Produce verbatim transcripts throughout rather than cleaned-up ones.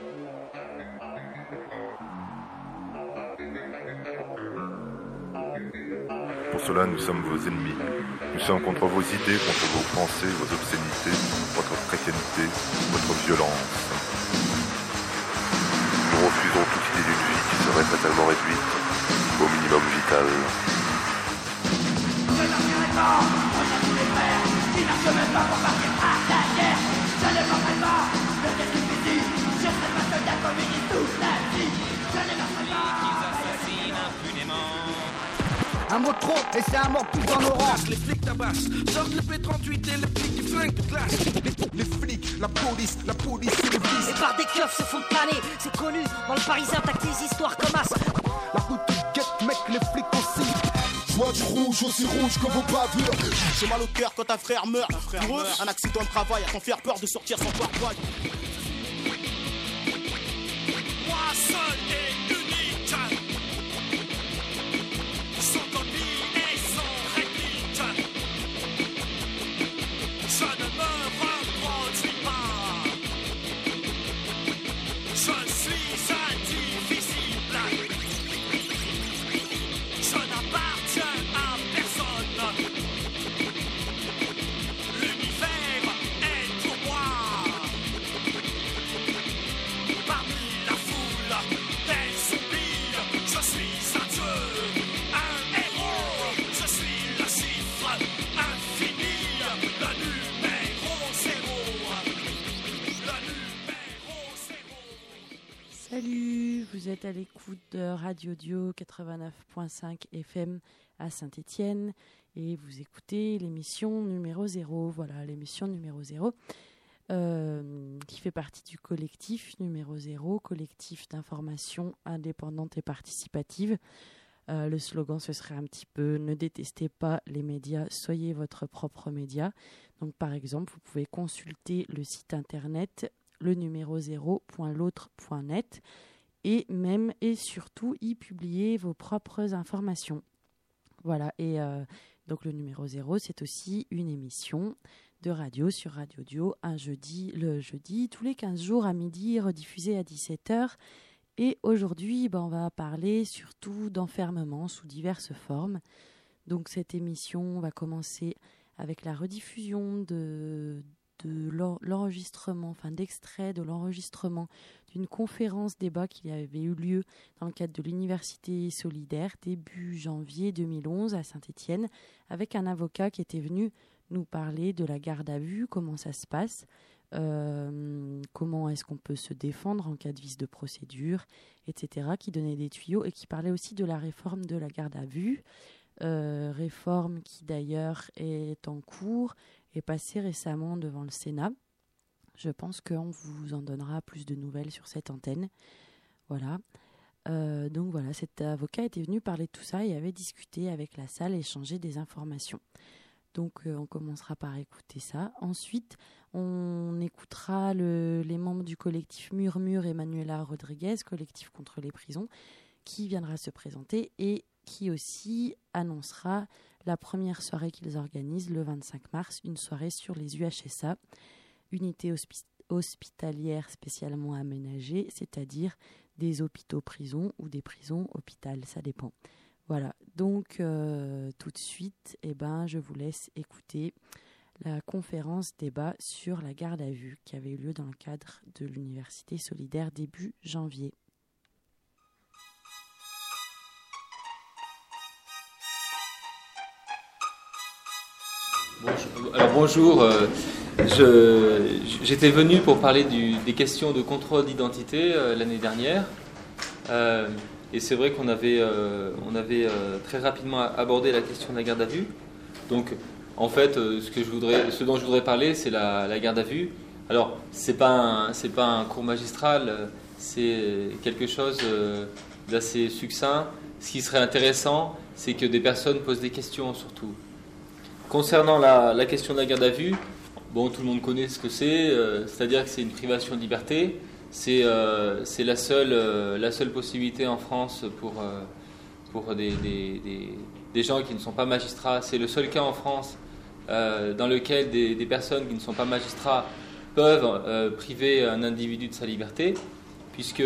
Pour cela, nous sommes vos ennemis. Nous sommes contre vos idées, contre vos pensées, vos obscénités, votre chrétienté, votre violence. Nous refusons toute idée d'une vie qui serait fatalement réduite au minimum vital. Je n'en pas, on a tous les frères, qui n'arrivent même pas pour partir à la guerre. Je ne manquerai pas, le test du fusil, je serai pas soldat communiste toute la vie. Je ne manquerai pas, qu'ils assassinent impunément. Un mot trop, et c'est un mort plus dans nos rangs. Les flics tabassent, sortent le P trente-huit et le flic qui flingue de glace. Les, les flics, la police, la police et les flics. Et par des keufs se font planer, c'est connu. Dans le Parisien, t'as que des histoires comme as. La route du guette, mec, les flics aussi. Je vois du rouge, aussi rouge que vos bavures. J'ai mal au cœur quand un frère meurt. Un, frère Pour eux, meurt. Un accident de travail a t'en faire peur de sortir sans pare-balles. Moi seul et unique, sans copie et sans réplique. Je ne me reproduis pas. Je suis indivisible. Je n'appartiens à personne. L'univers est pour moi. Parmi la foule des oublies, je suis un dieu, un héros. Je suis le chiffre infini, le numéro zéro. Le numéro zéro. Salut, vous êtes à l'écoute de Radio Dio quatre-vingt-neuf point cinq F M à Saint-Étienne et vous écoutez l'émission numéro zéro. Voilà, l'émission numéro zéro euh, qui fait partie du collectif numéro zéro, collectif d'information indépendante et participative. Euh, le slogan, ce serait un petit peu « Ne détestez pas les médias, soyez votre propre média ». Donc, par exemple, vous pouvez consulter le site internet le numéro zéro point l'autre point net et même et surtout y publier vos propres informations. Voilà, et euh, donc le numéro zéro, c'est aussi une émission de radio sur Radio Dio, un jeudi, le jeudi, tous les quinze jours à midi, rediffusée à dix-sept heures. Et aujourd'hui, ben, on va parler surtout d'enfermement sous diverses formes. Donc cette émission va commencer avec la rediffusion de... de l'enregistrement, enfin d'extrait de l'enregistrement d'une conférence débat qui avait eu lieu dans le cadre de l'Université solidaire début janvier deux mille onze à Saint-Étienne avec un avocat qui était venu nous parler de la garde à vue, comment ça se passe, euh, comment est-ce qu'on peut se défendre en cas de vice de procédure, et cetera, qui donnait des tuyaux et qui parlait aussi de la réforme de la garde à vue, euh, réforme qui d'ailleurs est en cours, est passé récemment devant le Sénat. Je pense qu'on vous en donnera plus de nouvelles sur cette antenne. Voilà. Euh, donc voilà, cet avocat était venu parler de tout ça et avait discuté avec la salle et échangé des informations. Donc euh, on commencera par écouter ça. Ensuite, on écoutera le, les membres du collectif Murmure et Manuela Rodriguez, collectif contre les prisons, qui viendra se présenter et qui aussi annoncera la première soirée qu'ils organisent le vingt-cinq mars, une soirée sur les U H S A, unités hospi- hospitalières spécialement aménagées, c'est-à-dire des hôpitaux-prisons ou des prisons-hôpitales, ça dépend. Voilà, donc euh, tout de suite, eh ben, je vous laisse écouter la conférence débat sur la garde à vue qui avait eu lieu dans le cadre de l'Université solidaire début janvier. Bonjour. Alors bonjour, euh, je, j'étais venu pour parler du, des questions de contrôle d'identité euh, l'année dernière euh, et c'est vrai qu'on avait, euh, on avait euh, très rapidement abordé la question de la garde à vue. Donc en fait euh, ce, que je voudrais, ce dont je voudrais parler c'est la, la garde à vue. Alors c'est pas un, c'est pas un cours magistral, c'est quelque chose euh, d'assez succinct. Ce qui serait intéressant c'est que des personnes posent des questions surtout. Concernant la, la question de la garde à vue, bon, tout le monde connaît ce que c'est, euh, c'est-à-dire que c'est une privation de liberté. C'est, euh, c'est la, seule, euh, la seule possibilité en France pour, euh, pour des, des, des, des gens qui ne sont pas magistrats. C'est le seul cas en France euh, dans lequel des, des personnes qui ne sont pas magistrats peuvent euh, priver un individu de sa liberté. puisque,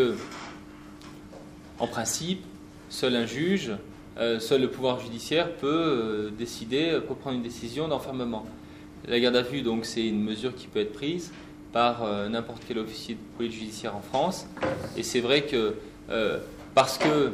en principe, seul un juge, euh, seul le pouvoir judiciaire peut euh, décider, peut prendre une décision d'enfermement. La garde à vue, donc, c'est une mesure qui peut être prise par euh, n'importe quel officier de police judiciaire en France. Et c'est vrai que euh, parce que,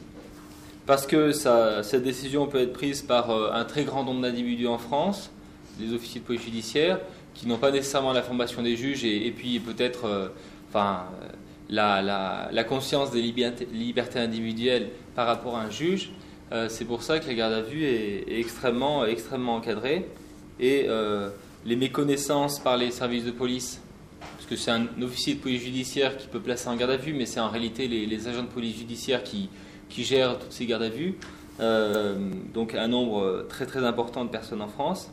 parce que ça, cette décision peut être prise par euh, un très grand nombre d'individus en France, des officiers de police judiciaire, qui n'ont pas nécessairement la formation des juges et, et puis peut-être euh, enfin, la, la, la conscience des libertés, libertés individuelles par rapport à un juge, euh, c'est pour ça que la garde à vue est, est extrêmement, extrêmement encadrée. Et euh, les méconnaissances par les services de police, parce que c'est un officier de police judiciaire qui peut placer en garde à vue, mais c'est en réalité les, les agents de police judiciaire qui, qui gèrent toutes ces gardes à vue, euh, donc un nombre très très important de personnes en France.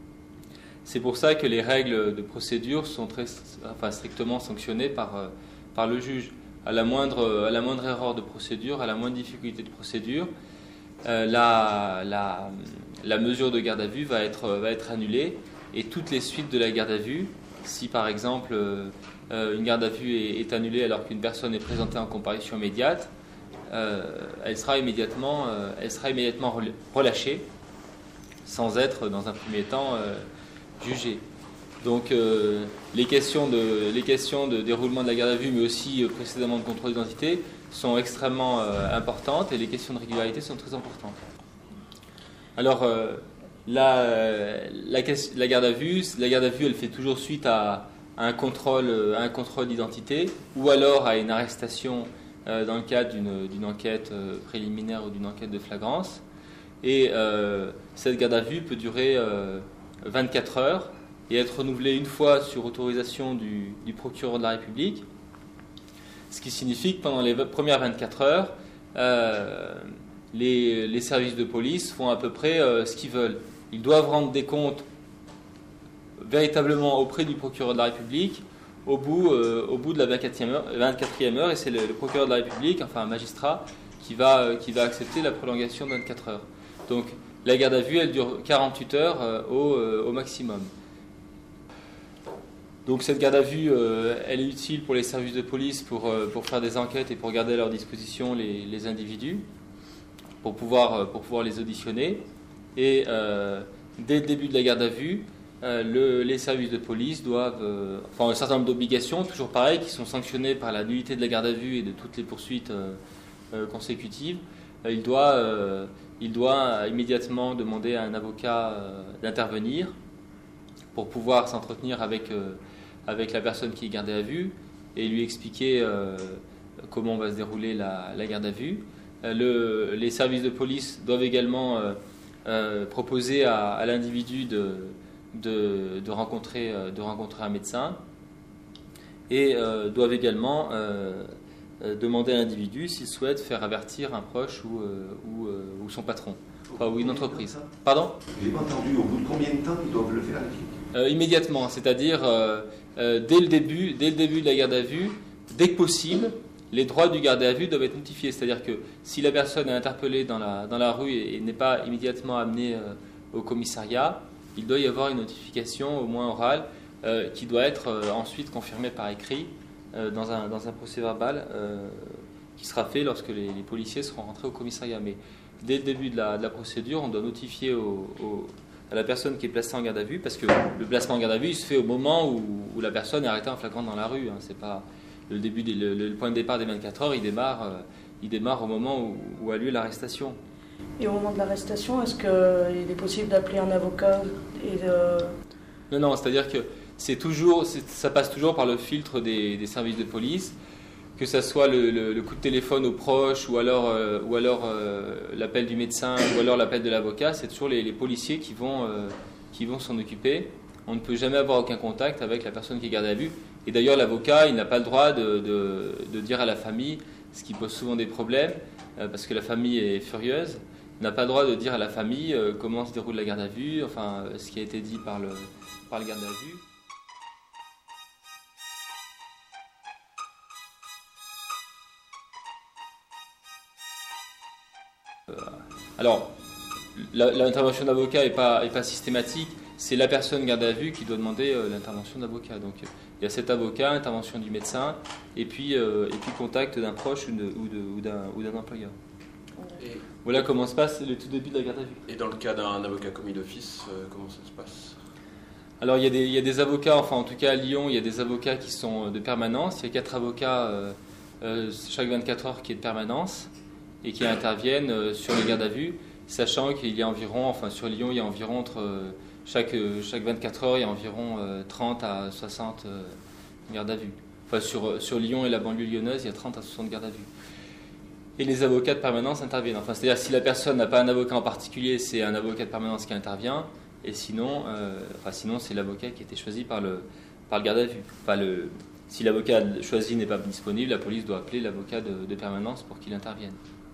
C'est pour ça que les règles de procédure sont très, enfin, strictement sanctionnées par, par le juge. À la, moindre, à la moindre erreur de procédure, à la moindre difficulté de procédure, euh, la, la, la mesure de garde à vue va être, va être annulée, et toutes les suites de la garde à vue, si par exemple euh, une garde à vue est, est annulée alors qu'une personne est présentée en comparution immédiate, euh, elle sera immédiatement, euh, elle sera immédiatement relâchée, sans être dans un premier temps euh, jugée. Donc euh, les questions, de, les questions de déroulement de la garde à vue, mais aussi euh, précédemment de contrôle d'identité, sont extrêmement euh, importantes, et les questions de régularité sont très importantes. Alors euh, la, la, la garde à vue, la garde à vue, elle fait toujours suite à, à un contrôle, à un contrôle d'identité, ou alors à une arrestation euh, dans le cadre d'une, d'une enquête euh, préliminaire ou d'une enquête de flagrance. Et euh, cette garde à vue peut durer euh, vingt-quatre heures et être renouvelée une fois sur autorisation du, du procureur de la République, ce qui signifie que pendant les premières vingt-quatre heures, euh, les, les services de police font à peu près euh, ce qu'ils veulent. Ils doivent rendre des comptes véritablement auprès du procureur de la République au bout, euh, au bout de la vingt-quatrième heure, vingt-quatrième heure, et c'est le, le procureur de la République, enfin un magistrat, qui va, euh, qui va accepter la prolongation de vingt-quatre heures. Donc la garde à vue, elle dure quarante-huit heures euh, au, euh, au maximum. Donc cette garde à vue, euh, elle est utile pour les services de police pour, euh, pour faire des enquêtes et pour garder à leur disposition les, les individus, pour pouvoir, euh, pour pouvoir les auditionner. Et euh, dès le début de la garde à vue, euh, le, les services de police doivent, euh, enfin un certain nombre d'obligations, toujours pareil, qui sont sanctionnées par la nullité de la garde à vue et de toutes les poursuites euh, euh, consécutives. Euh, il, doit, euh, il doit immédiatement demander à un avocat euh, d'intervenir pour pouvoir s'entretenir avec, euh, avec la personne qui est gardée à vue et lui expliquer euh, comment va se dérouler la, la garde à vue. Euh, le, les services de police doivent également euh, euh, proposer à, à l'individu de, de, de, rencontrer, euh, de rencontrer un médecin et euh, doivent également euh, euh, demander à l'individu s'il souhaite faire avertir un proche ou, euh, ou, euh, ou son patron, enfin, ou une entreprise. Pardon ? Je n'ai pas entendu, au bout de combien de temps ils doivent le faire ? Euh, immédiatement, c'est-à-dire euh, euh, dès le début, dès le début de la garde à vue, dès que possible, les droits du gardé à vue doivent être notifiés. C'est-à-dire que si la personne est interpellée dans la, dans la rue et, et n'est pas immédiatement amenée euh, au commissariat, il doit y avoir une notification, au moins orale, euh, qui doit être euh, ensuite confirmée par écrit euh, dans, un, dans un procès-verbal euh, qui sera fait lorsque les, les policiers seront rentrés au commissariat. Mais dès le début de la, de la procédure, on doit notifier au, au à la personne qui est placée en garde à vue, parce que le placement en garde à vue il se fait au moment où, où la personne est arrêtée en flagrant dans la rue. Hein. C'est pas le, début des, le, le point de départ des vingt-quatre heures, il démarre, euh, il démarre au moment où, où a lieu l'arrestation. Et au moment de l'arrestation, est-ce qu'il est possible d'appeler un avocat et de... Non, non, c'est-à-dire que c'est toujours, c'est, ça passe toujours par le filtre des, des services de police, que ce soit le, le, le coup de téléphone aux proches ou alors, euh, ou alors euh, l'appel du médecin ou alors l'appel de l'avocat, c'est toujours les, les policiers qui vont, euh, qui vont s'en occuper. On ne peut jamais avoir aucun contact avec la personne qui est gardée à vue. Et d'ailleurs, l'avocat, il n'a pas le droit de, de, de dire à la famille, ce qui pose souvent des problèmes, euh, parce que la famille est furieuse, n'a pas le droit de dire à la famille euh, comment se déroule la garde à vue, enfin, euh, ce qui a été dit par le, par le gardé à vue. Alors, la, l'intervention d'avocat n'est pas, est pas systématique. c'est la personne gardée à vue qui doit demander euh, l'intervention de l'avocat. Donc il y a cet avocat, intervention du médecin, et puis, euh, et puis contact d'un proche ou, de, ou, de, ou, d'un, ou d'un employeur. Et voilà comment se passe le tout début de la garde à vue. Et dans le cas d'un avocat commis d'office, euh, comment ça se passe ? Alors il y, a des, il y a des avocats, enfin en tout cas à Lyon, il y a des avocats qui sont de permanence. Il y a quatre avocats euh, euh, chaque vingt-quatre heures qui est de permanence et qui interviennent euh, sur les gardes à vue, sachant qu'il y a environ, enfin sur Lyon, il y a environ entre euh, chaque, euh, chaque vingt-quatre heures, il y a environ euh, trente à soixante euh, gardes à vue. Enfin sur, sur Lyon et la banlieue lyonnaise, il y a trente à soixante gardes à vue. Et les avocats de permanence interviennent. Enfin, c'est-à-dire si la personne n'a pas un avocat en particulier, c'est un avocat de permanence qui intervient. Et sinon, euh, enfin, sinon c'est l'avocat qui a été choisi par le, par le garde à vue. Enfin, le, si l'avocat choisi n'est pas disponible, la police doit appeler l'avocat de, de permanence pour qu'il intervienne.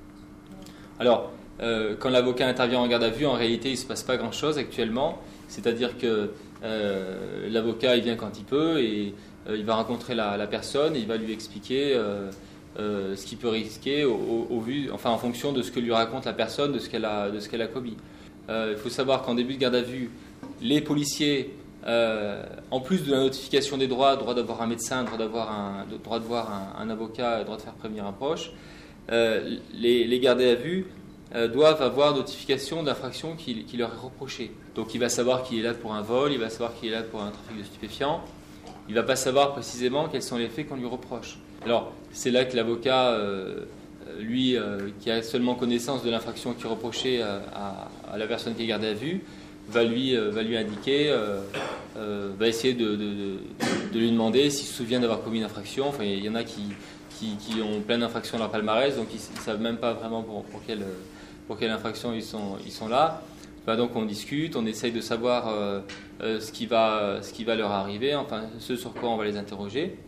Alors, euh, quand l'avocat intervient en garde à vue, en réalité, il ne se passe pas grand-chose actuellement. C'est-à-dire que euh, l'avocat, il vient quand il peut et euh, il va rencontrer la, la personne et il va lui expliquer euh, euh, ce qu'il peut risquer au, au, au vu, enfin, en fonction de ce que lui raconte la personne, de ce qu'elle a, de ce qu'elle a commis. Euh, il faut savoir qu'en début de garde à vue, les policiers, euh, en plus de la notification des droits, droit d'avoir un médecin, droit, d'avoir un, droit de voir un, un avocat, droit de faire prévenir un proche, euh, les, les gardés à vue euh, doivent avoir notification d'infraction qui, qui leur est reprochée. Donc il va savoir qu'il est là pour un vol, il va savoir qu'il est là pour un trafic de stupéfiants, il ne va pas savoir précisément quels sont les faits qu'on lui reproche. Alors c'est là que l'avocat... Euh, lui euh, qui a seulement connaissance de l'infraction qui est reprochée à, à, à la personne qui est gardée à vue, va lui, euh, va lui indiquer, euh, euh, va essayer de, de, de, de lui demander s'il se souvient d'avoir commis une infraction. Enfin, il y en a qui, qui, qui ont plein d'infractions dans leur palmarès, donc ils ne savent même pas vraiment pour, pour, quelle, pour quelle infraction ils sont, ils sont là. Enfin, donc on discute, on essaye de savoir euh, euh, ce, qui va, ce qui va leur arriver, enfin ce sur quoi on va les interroger.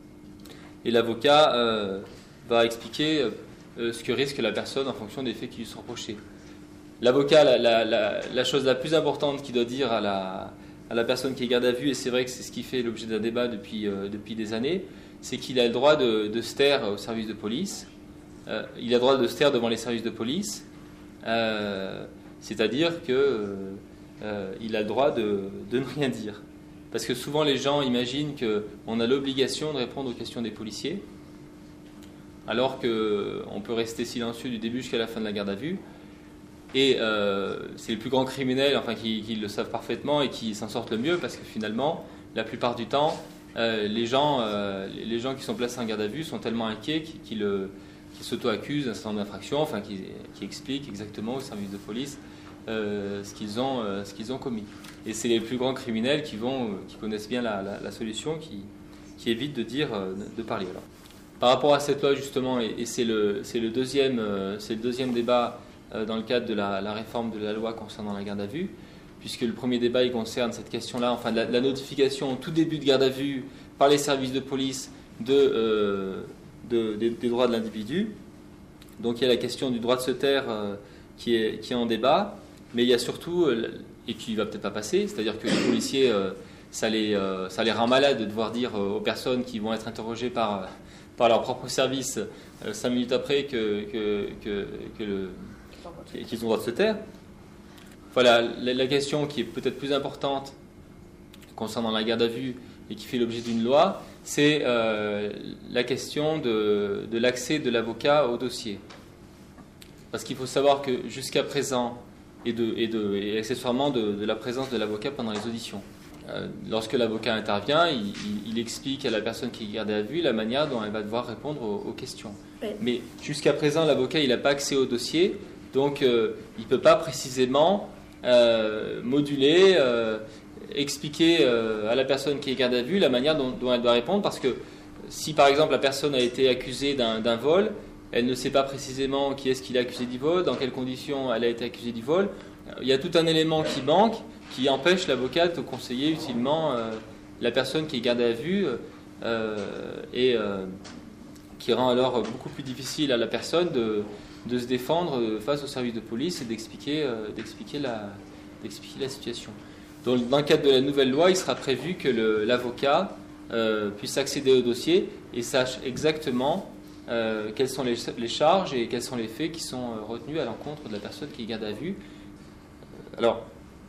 Et l'avocat euh, va expliquer... Euh, Euh, ce que risque la personne en fonction des faits qui lui sont reprochés. L'avocat, la, la, la, la chose la plus importante qu'il doit dire à la, à la personne qui est garde à vue, et c'est vrai que c'est ce qui fait l'objet d'un débat depuis, euh, depuis des années, c'est qu'il a le droit de, de se taire au service de police, euh, il a le droit de se taire devant les services de police, euh, c'est-à-dire qu'il euh, a le droit de, de ne rien dire. Parce que souvent les gens imaginent qu'on a l'obligation de répondre aux questions des policiers, alors qu'on peut rester silencieux du début jusqu'à la fin de la garde à vue. Et euh, c'est les plus grands criminels enfin, qui, qui le savent parfaitement et qui s'en sortent le mieux, parce que finalement, la plupart du temps, euh, les, gens, euh, les gens qui sont placés en garde à vue sont tellement inquiets qu'ils, qu'ils, qu'ils s'auto-accusent d'un certain nombre d'infractions, enfin, qui, qui expliquent exactement au service de police euh, ce, qu'ils ont, euh, ce qu'ils ont commis. Et c'est les plus grands criminels qui, vont, qui connaissent bien la, la, la solution, qui, qui évitent de, dire, de parler. Alors, par rapport à cette loi, justement, et, et c'est, le, c'est, le deuxième, euh, c'est le deuxième débat euh, dans le cadre de la, la réforme de la loi concernant la garde à vue, puisque le premier débat il concerne cette question-là, enfin la, la notification au tout début de garde à vue par les services de police de, euh, de, de, des droits de l'individu. Donc il y a la question du droit de se taire euh, qui, est, qui est en débat, mais il y a surtout, euh, et qui ne va peut-être pas passer, c'est-à-dire que les policiers, euh, ça, les, euh, ça les rend malades de devoir dire euh, aux personnes qui vont être interrogées par... Euh, par leur propre service, euh, cinq minutes après que, que, que, que le, qu'ils ont le droit de se taire. Voilà, la, la question qui est peut-être plus importante concernant la garde à vue et qui fait l'objet d'une loi, c'est euh, la question de, de l'accès de l'avocat au dossier. Parce qu'il faut savoir que jusqu'à présent, et, de, et, de, et accessoirement de, de la présence de l'avocat pendant les auditions, Euh, lorsque l'avocat intervient, il, il, il explique à la personne qui est gardée à vue la manière dont elle va devoir répondre aux, aux questions. Ouais. Mais jusqu'à présent, l'avocat il n'a pas accès au dossier, donc euh, il ne peut pas précisément euh, moduler, euh, expliquer euh, à la personne qui est gardée à vue la manière dont, dont elle doit répondre, parce que si par exemple la personne a été accusée d'un, d'un vol, elle ne sait pas précisément qui est-ce qui l'a accusé du vol, dans quelles conditions elle a été accusée du vol. Il y a tout un élément qui manque, qui empêche l'avocat de conseiller utilement euh, la personne qui est gardée à vue euh, et euh, qui rend alors beaucoup plus difficile à la personne de, de se défendre face au service de police et d'expliquer, euh, d'expliquer, la, d'expliquer la situation. Donc, dans le cadre de la nouvelle loi, il sera prévu que le, l'avocat euh, puisse accéder au dossier et sache exactement euh, quelles sont les, les charges et quels sont les faits qui sont retenus à l'encontre de la personne qui est gardée à vue. Alors,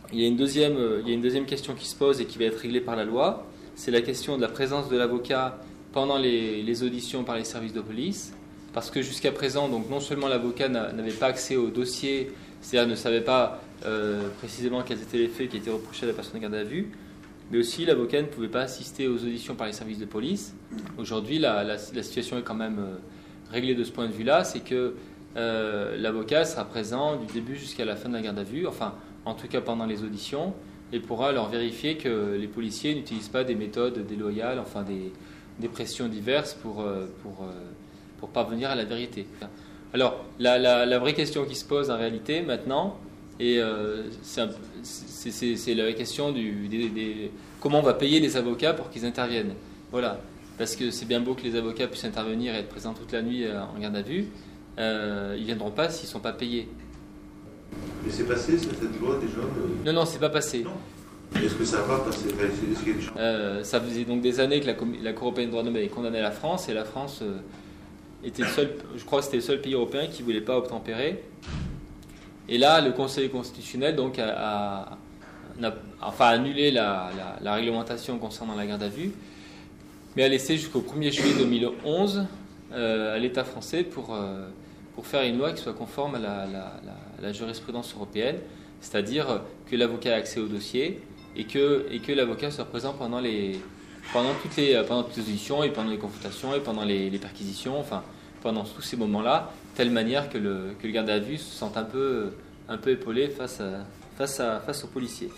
il y a une deuxième, il y a une deuxième question qui se pose et qui va être réglée par la loi. C'est la question de la présence de l'avocat pendant les, les auditions par les services de police. Parce que jusqu'à présent, donc non seulement l'avocat n'avait pas accès au dossier, c'est-à-dire ne savait pas euh, précisément quels étaient les faits qui étaient reprochés à la personne en garde à vue, mais aussi l'avocat ne pouvait pas assister aux auditions par les services de police. Aujourd'hui, la, la, la situation est quand même euh, réglée de ce point de vue-là, c'est que euh, l'avocat sera présent du début jusqu'à la fin de la garde à vue, enfin en tout cas pendant les auditions, et pourra leur vérifier que les policiers n'utilisent pas des méthodes déloyales, enfin des, des pressions diverses pour... Euh, pour euh, pour parvenir à la vérité. Alors, la, la, la vraie question qui se pose en réalité maintenant, et euh, c'est, un, c'est, c'est, c'est la question du, des, des, comment on va payer les avocats pour qu'ils interviennent. Voilà, parce que c'est bien beau que les avocats puissent intervenir et être présents toute la nuit euh, en garde à vue, euh, ils ne viendront pas s'ils ne sont pas payés. Mais c'est passé cette loi déjà euh... Non, non, c'est pas passé. Non. Est-ce que ça va passer? Est-ce qu'il y a des chances euh, Ça faisait donc des années que la, la Cour européenne des droits de l'homme avait condamné la France, et la France... Euh, était le seul, je crois que c'était le seul pays européen qui ne voulait pas obtempérer. Et là, le Conseil constitutionnel donc, a, a, a, enfin, annulé la, la, la réglementation concernant la garde à vue, mais a laissé jusqu'au premier juillet deux mille onze euh, à l'État français pour, euh, pour faire une loi qui soit conforme à la, la, la, la jurisprudence européenne, c'est-à-dire que l'avocat a accès au dossier et que, et que l'avocat soit présent pendant les... Pendant toutes, les, pendant toutes les auditions et pendant les confrontations et pendant les, les perquisitions, enfin pendant tous ces moments-là, de telle manière que le, que le garde à vue se sente un peu, un peu épaulé face, à, face, à, face aux policiers.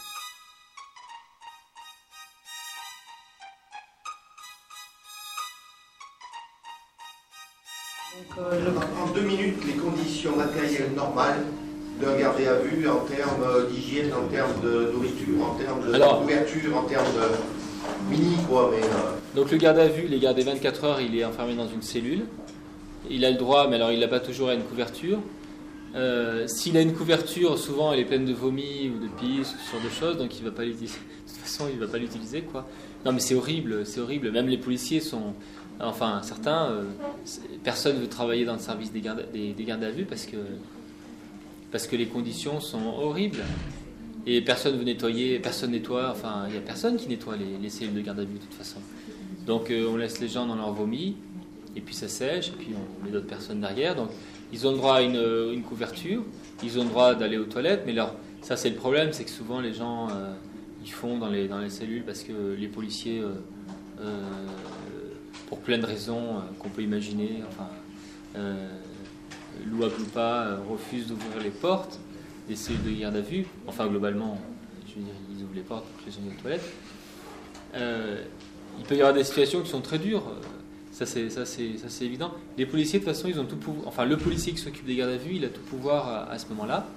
Donc, euh, le... En deux minutes, les conditions matérielles normales d'un gardé à vue en termes d'hygiène, en termes de nourriture, en termes de Alors, couverture, en termes de... Mini, quoi, mais euh... Donc le garde à vue, il est gardé vingt-quatre heures, il est enfermé dans une cellule. Il a le droit, mais alors il n'a pas toujours à une couverture. Euh, s'il a une couverture, souvent elle est pleine de vomi ou de pisse, ce genre de choses, donc il va pas l'utiliser. De toute façon, il va pas l'utiliser, quoi. Non, mais c'est horrible, c'est horrible. Même les policiers sont, enfin certains, euh, personne ne veut travailler dans le service des gardes, des, des gardes à vue parce que parce que les conditions sont horribles. Et personne ne veut nettoyer, personne nettoie, enfin, il n'y a personne qui nettoie les, les cellules de garde à vue de toute façon. Donc euh, on laisse les gens dans leur vomi, et puis ça sèche, et puis on met d'autres personnes derrière. Donc ils ont le droit à une, une couverture, ils ont le droit d'aller aux toilettes, mais alors, ça c'est le problème, c'est que souvent les gens, euh, ils font dans les, dans les cellules parce que les policiers, euh, euh, pour plein de raisons euh, qu'on peut imaginer, enfin, euh, louable ou pas, euh, refusent d'ouvrir les portes des cellules de garde à vue, enfin globalement, je veux dire, ils ouvrent les portes pour que les gens aillent aux toilettes. Euh, il peut y avoir des situations qui sont très dures, ça c'est, ça c'est, ça c'est évident. Les policiers, de toute façon, ils ont tout pouvoir, enfin le policier qui s'occupe des gardes à vue, il a tout pouvoir à, à ce moment-là.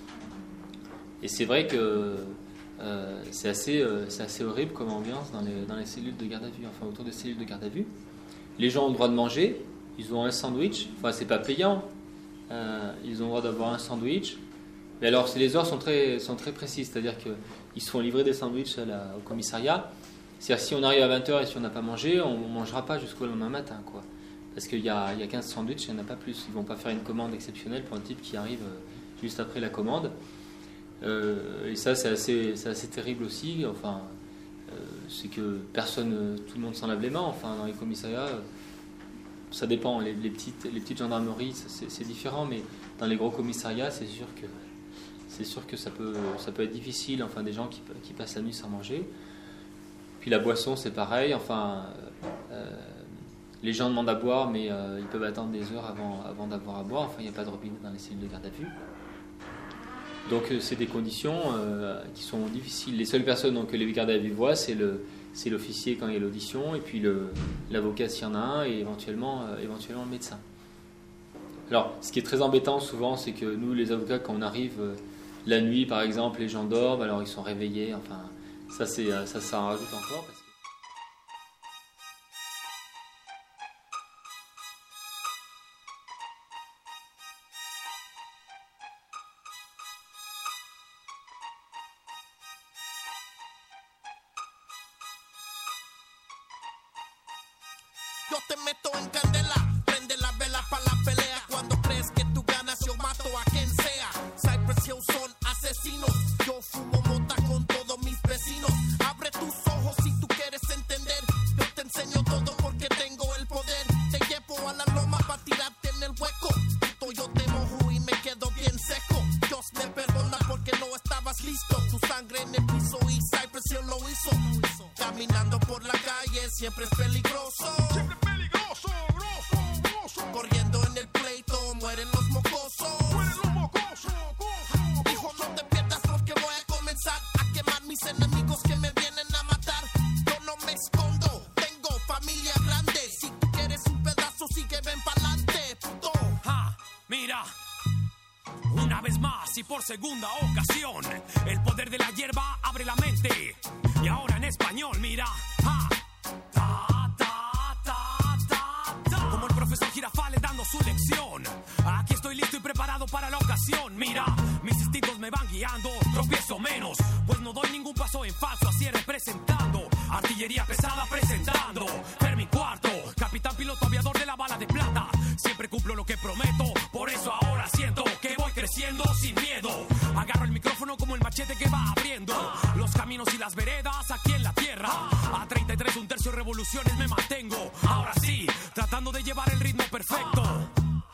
Et c'est vrai que euh, c'est, assez, euh, c'est assez horrible comme ambiance dans les, dans les cellules de garde à vue, enfin autour des cellules de garde à vue. Les gens ont le droit de manger, ils ont un sandwich, enfin c'est pas payant, euh, ils ont le droit d'avoir un sandwich. Mais alors, les heures sont très, sont très précises, c'est-à-dire qu'ils se font livrer des sandwichs à la, au commissariat. C'est-à-dire si on arrive à vingt heures et si on n'a pas mangé, on ne mangera pas jusqu'au lendemain matin, quoi. Parce qu'il y a, il y a quinze sandwichs, il n'y en a pas plus. Ils ne vont pas faire une commande exceptionnelle pour un type qui arrive juste après la commande. Euh, et ça, c'est assez, c'est assez terrible aussi. Enfin, euh, c'est que personne, tout le monde s'en lave les mains. Enfin, dans les commissariats, ça dépend. Les, les, petites, les petites gendarmeries, c'est, c'est différent, mais dans les gros commissariats, c'est sûr que c'est sûr que ça peut, ça peut être difficile, enfin des gens qui, qui passent la nuit sans manger. Puis la boisson, c'est pareil, enfin euh, les gens demandent à boire, mais euh, ils peuvent attendre des heures avant, avant d'avoir à boire, enfin il n'y a pas de robinet dans les cellules de garde à vue. Donc euh, c'est des conditions euh, qui sont difficiles. Les seules personnes donc, que les gardes à vue voient, c'est, le, c'est l'officier quand il y a l'audition, et puis le, l'avocat s'il y en a un, et éventuellement, euh, éventuellement le médecin. Alors, ce qui est très embêtant souvent, c'est que nous, les avocats, quand on arrive... Euh, la nuit, par exemple, les gens dorment, alors ils sont réveillés. Enfin, ça, c'est, ça, ça en rajoute encore. Parce que... Yo te meto en candela, prende la vela para la pelea. Cuando crees que tú ganas, yo mato a quien sea. Cypress Hill son así. asesinos. Yo fumo mota con todos mis vecinos. Abre tus ojos si tú quieres entender. Yo te enseño todo porque tengo el poder. Te llevo a la loma para tirarte en el hueco. Puto, yo te mojo y me quedo bien seco. Dios me perdona porque no estabas listo. Tu sangre en el piso y Cypress Hill lo hizo. Caminando por la calle siempre es peligroso. Siempre peligroso, grosso, grosso. Corriendo en el pleito mueren los mocosos. Mueren los mocosos, mocosos. Hijo, no te pierdas porque voy a comenzar a quemar mis enemigos que me vienen a matar. Yo no me escondo, tengo familia grande. Si tú quieres un pedazo, sigue, ven pa'lante, puto. Ja, mira. Una vez más y por segunda ocasión, el poder de la hierba abre la mente. Y ahora en español, mira. Ja. Ta, ta, ta, ta, ta. Como el profesor Girafales dando su lección. Aquí estoy listo y preparado para la ocasión. Mira, mis instintos me van guiando. Tropiezo menos, pues no doy ningún paso en falso. Así representando, artillería pesada presentando. Fermi Cuarto, capitán piloto aviador de la bala de plata. Siempre cumplo lo que prometo, por eso ahora siento que voy creciendo sin miedo. Agarro el micrófono como el machete que va abriendo los caminos y las veredas aquí en la tierra. A treinta y tres, un tercio de revoluciones me mantengo. Ahora sí, tratando de llevar el ritmo perfecto.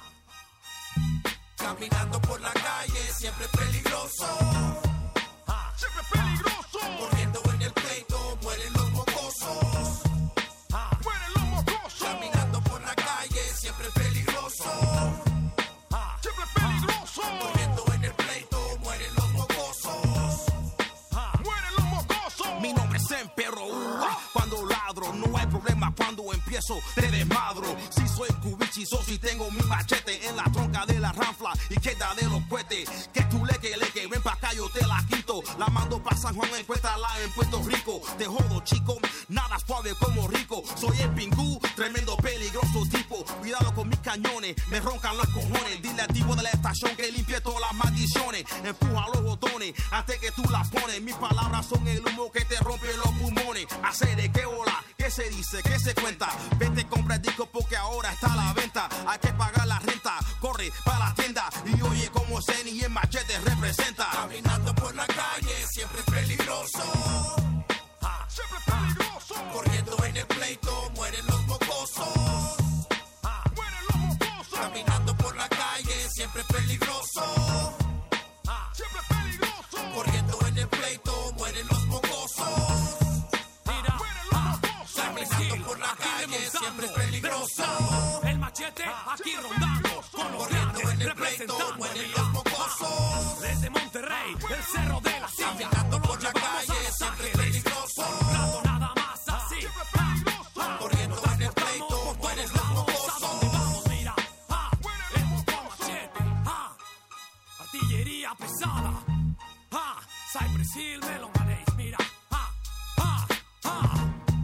Caminando por la calle siempre es peligroso. Siempre es peligroso. Corriendo en el pleito mueren los mocosos. Mueren los mocosos. Caminando por la calle siempre es peligroso. Siempre es peligroso. Corriendo en el pleito mueren los mocosos. Mueren los mocosos. Mi nombre es Emperro. Cuando ladro no hay problema. Cuando empiezo te desmadro. Si soy cubichizo, si tengo mi machete en la tronca de la ranfla y queda de los cohetes. Que tú leque, leque, ven pa' acá, yo te la quito. La mando pa' San Juan, encuéntrala en Puerto Rico. Te jodo, chico, nada suave como rico. Soy el pingú, tremendo peligroso tipo. Cuidado con mis cañones, me roncan los cojones. Dile al tipo de la estación que limpie todas las maldiciones. Empuja los botones antes que tú las pones. Mis palabras son el humo que te rompe los pulmones. Hacer de qué bola, qué se dice, qué se cuenta. Vete, compra el disco porque ahora está a la venta. Hay que pagar la renta, corre para la tienda. Y oye como Zeni y el machete representa. Caminando por la calle siempre es peligroso. Siempre es peligroso. Corriendo en el pleito mueren los mocosos. Mueren los mocosos. Caminando por la calle siempre es peligroso. Siempre es peligroso. Corriendo en el pleito mueren los mocosos. Mira, caminando por la calle siempre es peligroso. El machete aquí rondando con los grandes representando. Mueren los mocosos. Desde Monterrey, el cerro de la silla. Caminando por la calle siempre es peligroso. Rato nada más así. Corriendo en el pleito mueren los mocosos. Vamos, mira, ah, el moco machete, ah, artillería pesada, ah, Cypress Hill, Melon Valley, mira, ah, ah, ah,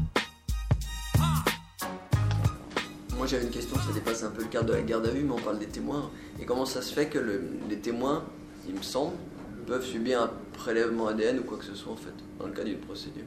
ah. Moi j'avais une question, ça dépasse un peu le cadre de la garde à vue, mais on parle des témoins. Et comment ça se fait que le, les témoins, il me semble, peuvent subir un prélèvement A D N ou quoi que ce soit en fait, dans le cadre d'une procédure?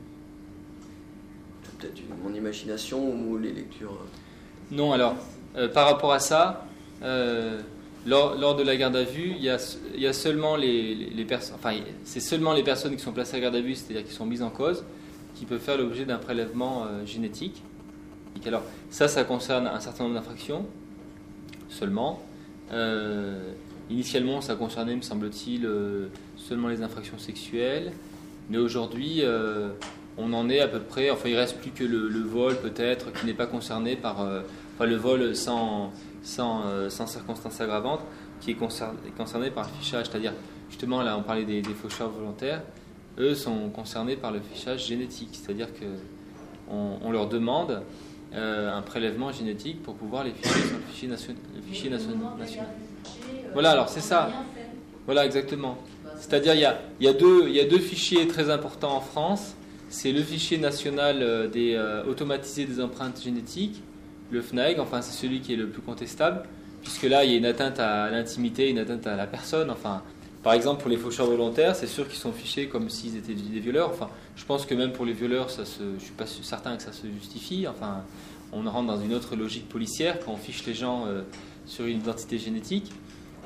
C'est peut-être une, mon imagination ou les lectures. Non, alors, euh, par rapport à ça, euh, lors, lors de la garde à vue, il y a, il y a seulement les, les, les personnes, enfin, c'est seulement les personnes qui sont placées à garde à vue, c'est-à-dire qui sont mises en cause, qui peuvent faire l'objet d'un prélèvement euh, génétique. Alors, ça, ça concerne un certain nombre d'infractions seulement. Euh, initialement, ça concernait, me semble-t-il, euh, seulement les infractions sexuelles. Mais aujourd'hui, euh, on en est à peu près. Enfin, il ne reste plus que le, le vol, peut-être, qui n'est pas concerné par. Euh, enfin, le vol sans, sans, euh, sans circonstances aggravantes, qui est concerné, concerné par le fichage. C'est-à-dire, justement, là, on parlait des, des faucheurs volontaires. Eux sont concernés par le fichage génétique. C'est-à-dire qu'on on leur demande. Euh, un prélèvement génétique pour pouvoir les ficher sur le fichier national. Le fichier national. Voilà, alors c'est ça. Voilà, exactement. C'est-à-dire, il y a, il y a deux, il y a deux fichiers très importants en France. C'est le fichier national des, euh, automatisé des empreintes génétiques, le F N A E G, enfin c'est celui qui est le plus contestable, puisque là il y a une atteinte à l'intimité, une atteinte à la personne. Enfin, par exemple, pour les faucheurs volontaires, c'est sûr qu'ils sont fichés comme s'ils étaient des violeurs. Enfin, je pense que même pour les violeurs, ça se, je ne suis pas certain que ça se justifie. Enfin, on rentre dans une autre logique policière quand on fiche les gens euh, sur une identité génétique.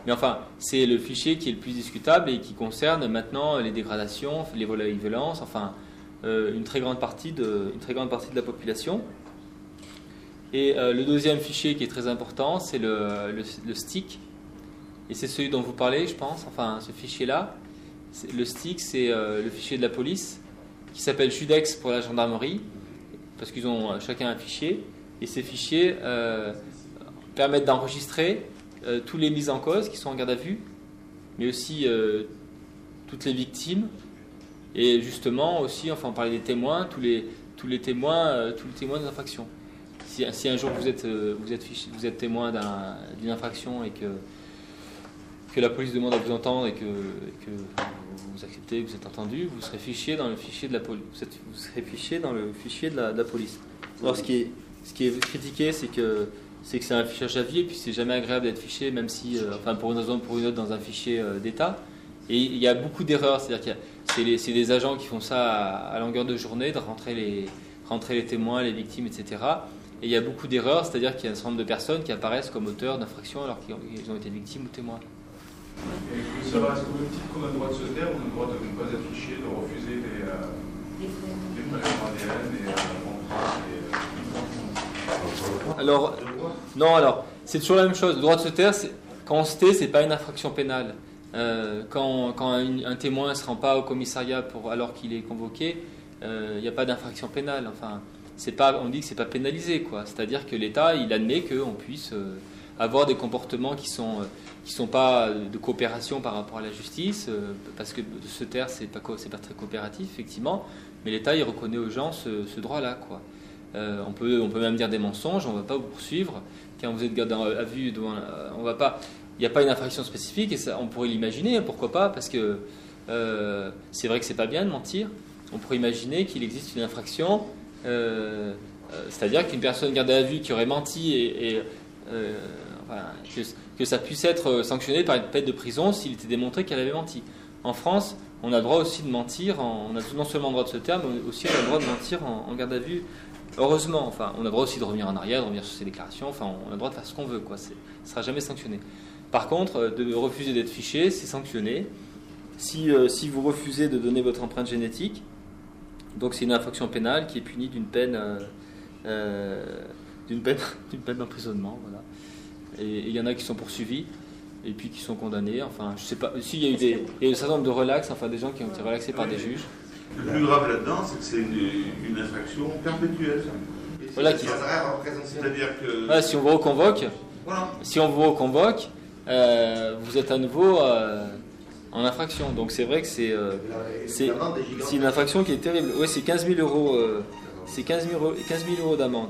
Mais enfin, c'est le fichier qui est le plus discutable et qui concerne maintenant les dégradations, les violences, enfin euh, une très grande partie de, une très grande partie de la population. Et euh, le deuxième fichier qui est très important, c'est le, le, le S T I C. Et c'est celui dont vous parlez, je pense. Enfin, ce fichier-là, le S T I C, c'est euh, le fichier de la police, qui s'appelle Judex pour la gendarmerie, parce qu'ils ont chacun un fichier. Et ces fichiers euh, permettent d'enregistrer euh, tous les mises en cause qui sont en garde à vue, mais aussi euh, toutes les victimes. Et justement aussi, enfin, on parlait des témoins, tous les, tous les témoins, euh, tous les témoins des infractions. Si, si un jour vous êtes, euh, vous êtes, fiché, vous êtes témoin d'un, d'une infraction et que que la police demande à vous entendre et que, et que vous acceptez, vous êtes entendu, vous serez fiché dans le fichier de la police. Vous, êtes, vous serez fiché dans le fichier de la, de la police. Alors ce qui est, ce qui est critiqué, c'est que c'est que c'est un fichage à vie et puis c'est jamais agréable d'être fiché, même si, euh, enfin pour une raison ou pour une autre, dans un fichier euh, d'État. Et il y a beaucoup d'erreurs, c'est-à-dire qu'il y a, c'est, les, c'est des agents qui font ça à, à longueur de journée, de rentrer les, rentrer les témoins, les victimes, et cetera. Et il y a beaucoup d'erreurs, c'est-à-dire qu'il y a un certain nombre de personnes qui apparaissent comme auteurs d'infractions alors qu'ils ont, ils ont été victimes ou témoins. Et je voulais savoir, est-ce qu'au même titre qu'on a le droit de se taire, on a le droit de ne pas être fiché, de refuser des, euh, des prélèvements A D N et euh, Alors, non, alors, c'est toujours la même chose. Le droit de se taire, c'est, quand on se tait, c'est pas une infraction pénale. Euh, quand quand un, un témoin ne se rend pas au commissariat pour, alors qu'il est convoqué, il euh, n'y a pas d'infraction pénale. Enfin, c'est pas, on dit que c'est pas pénalisé, quoi. C'est-à-dire que l'État, il admet qu'on puisse euh, avoir des comportements qui sont euh, qui sont pas de coopération par rapport à la justice, euh, parce que de se taire, c'est pas c'est pas très coopératif, effectivement. Mais l'État, il reconnaît aux gens ce, ce droit-là, quoi. Euh, on peut on peut même dire des mensonges, on ne va pas vous poursuivre. Quand vous êtes gardé à vue, on va pas. Il n'y a pas une infraction spécifique et ça, on pourrait l'imaginer, pourquoi pas, parce que euh, c'est vrai que c'est pas bien de mentir. On pourrait imaginer qu'il existe une infraction, euh, euh, c'est-à-dire qu'une personne gardée à vue qui aurait menti et, et euh, enfin, que, que ça puisse être sanctionné par une peine de prison s'il était démontré qu'elle avait menti. En France, on a le droit aussi de mentir, en, on a non seulement le droit de se taire, mais aussi on a le droit de mentir en, en garde à vue. Heureusement, enfin, on a le droit aussi de revenir en arrière, de revenir sur ses déclarations, enfin, on a le droit de faire ce qu'on veut, quoi. C'est, ça ne sera jamais sanctionné. Par contre, de refuser d'être fiché, c'est sanctionné. Si, euh, si vous refusez de donner votre empreinte génétique, donc c'est une infraction pénale qui est punie d'une peine, euh, euh, d'une peine, d'une peine d'emprisonnement, voilà. Et il y en a qui sont poursuivis et puis qui sont condamnés. Enfin, je sais pas. Si il y a eu des, il y a eu un certain nombre de relax, enfin des gens qui ont été relaxés par des juges. Le plus grave là-dedans, c'est que c'est une, une infraction perpétuelle. Voilà, qui, c'est-à-dire que voilà, si on vous reconvoque, voilà. si on vous reconvoque. Euh, vous êtes à nouveau euh, en infraction. Donc c'est vrai que c'est, euh, c'est, c'est une infraction qui est terrible. Oui, c'est quinze mille euros, euh, c'est quinze mille euros, quinze mille euros d'amende.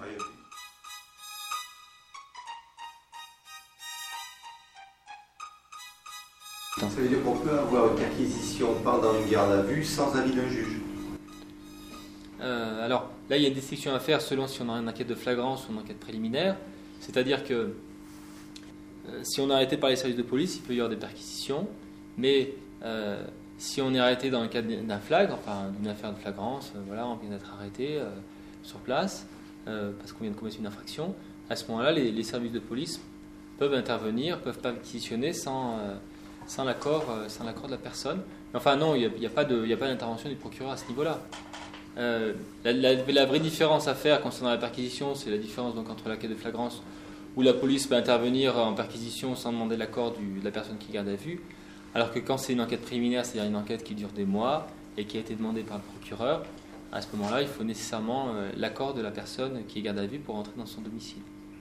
Ça veut dire qu'on peut avoir une perquisition pendant une garde à vue sans avis d'un juge. Euh, alors là, il y a une distinction à faire selon si on a une enquête de flagrance ou une enquête préliminaire. C'est-à-dire que si on est arrêté par les services de police, il peut y avoir des perquisitions, mais euh, si on est arrêté dans le cadre d'un flag, enfin d'une affaire de flagrance, euh, voilà, on vient d'être arrêté euh, sur place euh, parce qu'on vient de commettre une infraction, à ce moment-là, les, les services de police peuvent intervenir, peuvent perquisitionner sans, euh, sans, l'accord, euh, sans l'accord de la personne. Mais enfin non, il n'y a, a, a pas d'intervention du procureur à ce niveau-là. Euh, la, la, la vraie différence à faire concernant la perquisition, c'est la différence donc, entre l'enquête de flagrance où la police peut intervenir en perquisition sans demander l'accord du, de la personne qui garde à vue, alors que quand c'est une enquête préliminaire, c'est-à-dire une enquête qui dure des mois et qui a été demandée par le procureur, à ce moment-là, il faut nécessairement euh, l'accord de la personne qui est garde à vue pour entrer dans son domicile.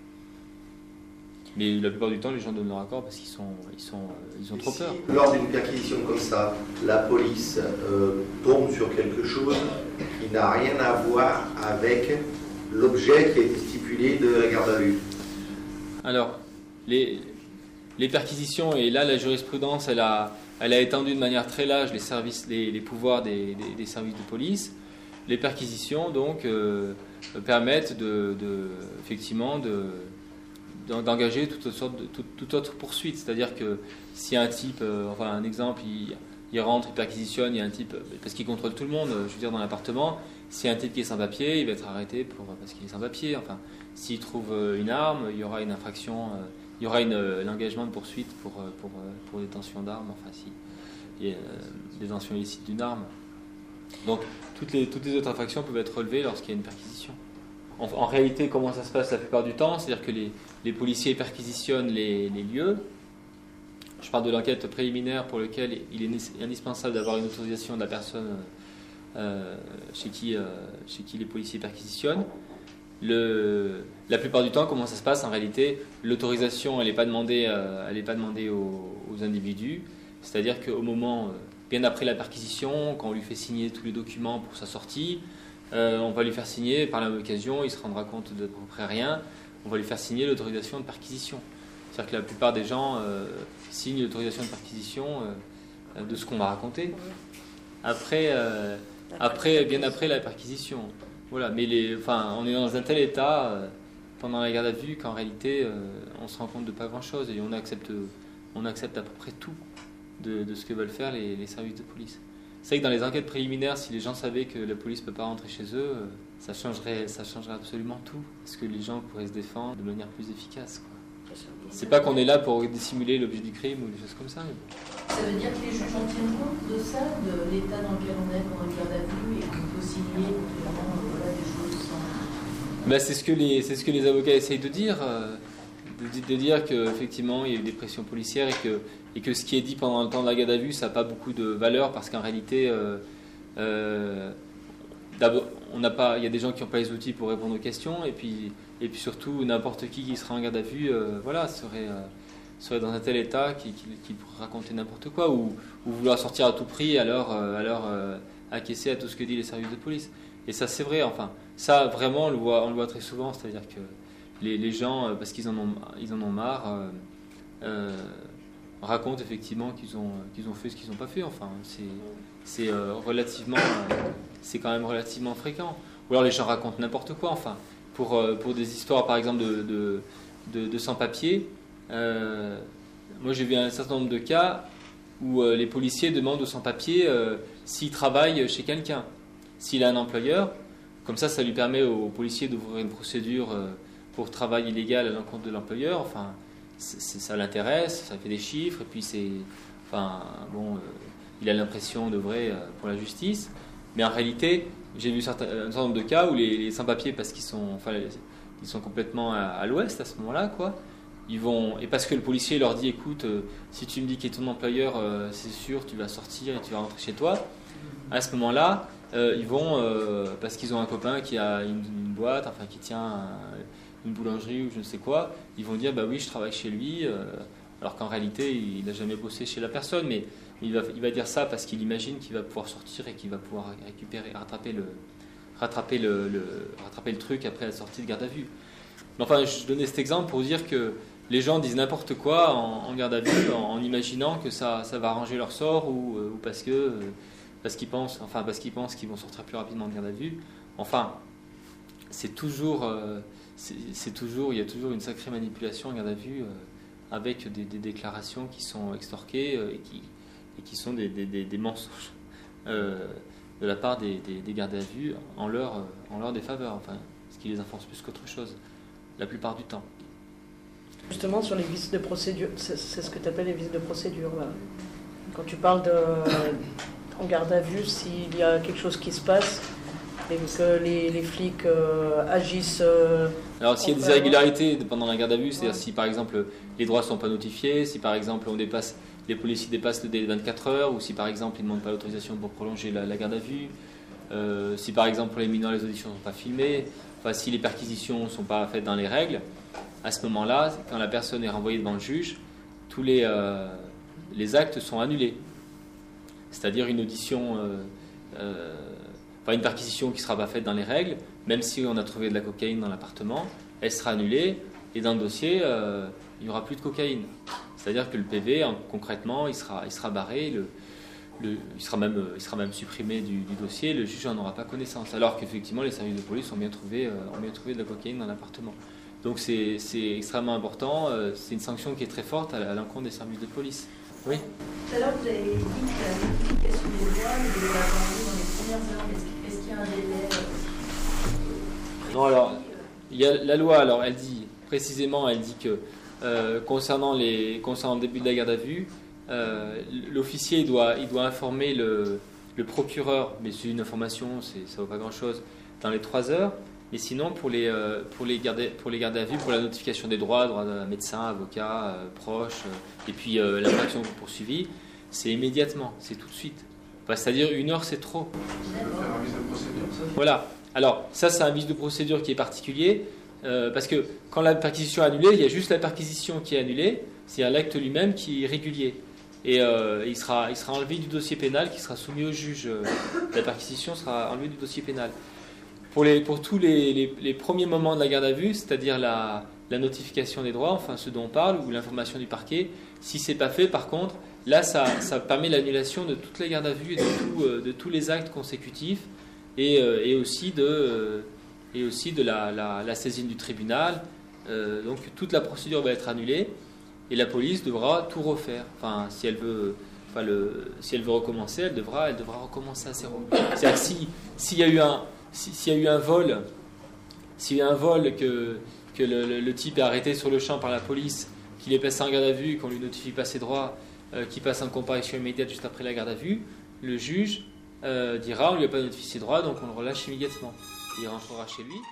Mais la plupart du temps, les gens donnent leur accord parce qu'ils sont, ils sont, euh, ils ont trop peur. Si, lors d'une perquisition comme ça, la police euh, tombe sur quelque chose qui n'a rien à voir avec l'objet qui a été stipulé de la garde à vue. Alors, les, les perquisitions, et là la jurisprudence, elle a, elle a étendu de manière très large les, services, les, les pouvoirs des, des, des services de police. Les perquisitions, donc, euh, permettent de, de, effectivement de, d'engager toute sorte de, toute, toute autre poursuite. C'est-à-dire que si un type, euh, enfin un exemple, il, il rentre, il perquisitionne, il y a un type, parce qu'il contrôle tout le monde, je veux dire dans l'appartement, si un type qui est sans papier, il va être arrêté pour, parce qu'il est sans papier. Enfin, s'il trouve une arme, il y aura une infraction il y aura une, un engagement de poursuite pour, pour, pour détention d'armes, enfin si, il y a, euh, détention illicite d'une arme. Donc toutes les, toutes les autres infractions peuvent être relevées lorsqu'il y a une perquisition. En, en réalité, comment ça se passe la plupart du temps? C'est-à-dire que les, les policiers perquisitionnent les, les lieux. Je parle de l'enquête préliminaire pour laquelle il est indispensable d'avoir une autorisation de la personne euh, chez, qui, euh, chez qui les policiers perquisitionnent. Le, la plupart du temps, comment ça se passe? En réalité, l'autorisation, elle n'est pas demandée, euh, elle n'est pas demandée aux, aux individus. C'est-à-dire qu'au moment, euh, bien après la perquisition, quand on lui fait signer tous les documents pour sa sortie, euh, on va lui faire signer, par la même occasion, il se rendra compte de à peu près rien, on va lui faire signer l'autorisation de perquisition. C'est-à-dire que la plupart des gens euh, signent l'autorisation de perquisition euh, de ce qu'on va raconter. Après, euh, après, bien après la perquisition. Voilà, mais les, enfin, on est dans un tel état euh, pendant la garde à vue qu'en réalité, euh, on se rend compte de pas grand-chose et on accepte, on accepte à peu près tout de, de ce que veulent faire les, les services de police. C'est vrai que dans les enquêtes préliminaires, si les gens savaient que la police ne peut pas rentrer chez eux, euh, ça changerait, ça changerait absolument tout, parce que les gens pourraient se défendre de manière plus efficace, quoi. C'est pas qu'on est là pour dissimuler l'objet du crime ou des choses comme ça. Mais... Ça veut dire que les juges en tiennent compte de ça, de l'état dans lequel on est pendant le garde à vue et qu'on peut signer éventuellement voilà, des choses sans... Ben, c'est ce que les, c'est ce que les avocats essayent de dire, euh, de, de dire qu'effectivement il y a eu des pressions policières et que, et que ce qui est dit pendant le temps de la garde à vue, ça n'a pas beaucoup de valeur parce qu'en réalité, euh, euh, d'abord, on n'a pas, il y a des gens qui n'ont pas les outils pour répondre aux questions et puis, et puis surtout n'importe qui qui sera en garde à vue, euh, voilà, serait, euh, serait dans un tel état qu'il, qu'il, qu'il pourrait raconter n'importe quoi ou, ou vouloir sortir à tout prix alors, euh, alors euh, acquiescer à tout ce que disent les services de police. Et ça c'est vrai, enfin, ça vraiment on le voit, on le voit très souvent, c'est-à-dire que les, les gens, parce qu'ils en ont, ils en ont marre, euh, euh, racontent effectivement qu'ils ont, qu'ils ont fait ce qu'ils n'ont pas fait. Enfin, c'est, c'est euh, relativement, euh, c'est quand même relativement fréquent. Ou alors les gens racontent n'importe quoi. Enfin, pour euh, pour des histoires par exemple de de, de, de sans-papiers, euh, moi j'ai vu un certain nombre de cas où euh, les policiers demandent aux sans-papiers euh, s'il travaille chez quelqu'un, s'il a un employeur. Comme ça, ça lui permet aux policiers d'ouvrir une procédure euh, pour travail illégal à l'encontre de l'employeur. Enfin, c'est, c'est, ça l'intéresse, ça fait des chiffres, et puis c'est, enfin, bon, euh, il a l'impression d'œuvrer euh, pour la justice. Mais en réalité, j'ai vu certains, un certain nombre de cas où les, les sans-papiers, parce qu'ils sont, enfin, ils sont complètement à, à l'ouest à ce moment-là, quoi. Ils vont, et parce que le policier leur dit, écoute, euh, si tu me dis qui est ton employeur, euh, c'est sûr, tu vas sortir et tu vas rentrer chez toi. À ce moment-là, euh, ils vont, euh, parce qu'ils ont un copain qui a une, une boîte, enfin qui tient un, une boulangerie ou je ne sais quoi, ils vont dire, bah oui, je travaille chez lui, euh, alors qu'en réalité, il n'a jamais bossé chez la personne, mais il va, il va dire ça parce qu'il imagine qu'il va pouvoir sortir et qu'il va pouvoir récupérer, rattraper le, rattraper le, le, rattraper le truc après la sortie de garde à vue. Mais enfin, je donnais cet exemple pour dire que les gens disent n'importe quoi en, en garde à vue en, en imaginant que ça, ça va arranger leur sort ou, ou parce que euh, parce qu'ils pensent, enfin parce qu'ils pensent qu'ils vont sortir plus rapidement de garde à vue. Enfin, c'est toujours, euh, c'est, c'est toujours, il y a toujours une sacrée manipulation en garde à vue euh, avec des, des déclarations qui sont extorquées euh, et qui et qui sont des, des, des, des mensonges euh, de la part des, des, des gardés à vue en leur, en leur défaveur, enfin, ce qui les influence plus qu'autre chose, la plupart du temps. Justement, sur les vices de procédure, c'est, c'est ce que tu appelles les vices de procédure. Là. Quand tu parles de, en garde à vue, s'il y a quelque chose qui se passe et que les, les flics euh, agissent... Euh, Alors, s'il y a des irrégularités pendant la garde à vue, c'est-à-dire ouais. si par exemple les droits ne sont pas notifiés, si par exemple on dépasse... les policiers dépassent le délai de vingt-quatre heures, ou si par exemple ils ne demandent pas l'autorisation pour prolonger la, la garde à vue, euh, si par exemple pour les mineurs les auditions ne sont pas filmées, enfin si les perquisitions ne sont pas faites dans les règles, à ce moment-là, quand la personne est renvoyée devant le juge, tous les, euh, les actes sont annulés. C'est-à-dire une audition, euh, euh, enfin une perquisition qui ne sera pas faite dans les règles, même si on a trouvé de la cocaïne dans l'appartement, elle sera annulée, et dans le dossier, euh, il n'y aura plus de cocaïne. C'est-à-dire que le P V, hein, concrètement, il sera, il sera barré, le, le, il, sera même, il sera même supprimé du, du dossier, le juge n'en aura pas connaissance. Alors qu'effectivement, les services de police ont bien trouvé, euh, ont bien trouvé de la cocaïne dans l'appartement. Donc c'est, c'est extrêmement important, euh, c'est une sanction qui est très forte à, à l'encontre des services de police. Oui. Tout à l'heure, vous avez dit que la multiplication des lois, vous devez la voir dans les premières heures. Est-ce, est-ce qu'il y a un délai euh... Non, alors, il y a la loi, alors elle dit, précisément, elle dit que euh, concernant, les, concernant le début de la garde à vue, euh, l'officier il doit, il doit informer le, le procureur, mais c'est une information, c'est, ça ne vaut pas grand-chose, dans les trois heures. Et sinon, pour les, euh, pour, les garder, pour les garder à vue, pour la notification des droits, droits d'un médecin, avocat, euh, proche, euh, et puis euh, l'infraction poursuivie, c'est immédiatement, c'est tout de suite. Enfin, c'est-à-dire une heure, c'est trop. Tu peux faire un vice de procédure, ça ? Voilà. Alors, ça, c'est un vice de procédure qui est particulier, euh, parce que quand la perquisition est annulée, il y a juste la perquisition qui est annulée, c'est-à-dire l'acte lui-même qui est régulier. Et euh, il, sera, il sera enlevé du dossier pénal qui sera soumis au juge. La perquisition sera enlevée du dossier pénal. Pour, les, pour tous les, les, les premiers moments de la garde à vue, c'est-à-dire la, la notification des droits, enfin ce dont on parle, ou l'information du parquet, si ce n'est pas fait, par contre, là, ça, ça permet l'annulation de toute la garde à vue et de, tout, euh, de tous les actes consécutifs, et, euh, et aussi de, euh, et aussi de la, la, la saisine du tribunal. Euh, donc toute la procédure va être annulée, et la police devra tout refaire. Enfin, si elle veut... Enfin, le, si elle veut recommencer, elle devra, elle devra recommencer à zéro. C'est-à-dire que si, s'il y a eu un... S'il y a eu un vol, s'il y a eu un vol que, que le, le, le type est arrêté sur le champ par la police, qu'il est placé en garde à vue, qu'on ne lui notifie pas ses droits, euh, qu'il passe en comparution immédiate juste après la garde à vue, le juge euh, dira on ne lui a pas notifié ses droits, donc on le relâche immédiatement. Il rentrera chez lui.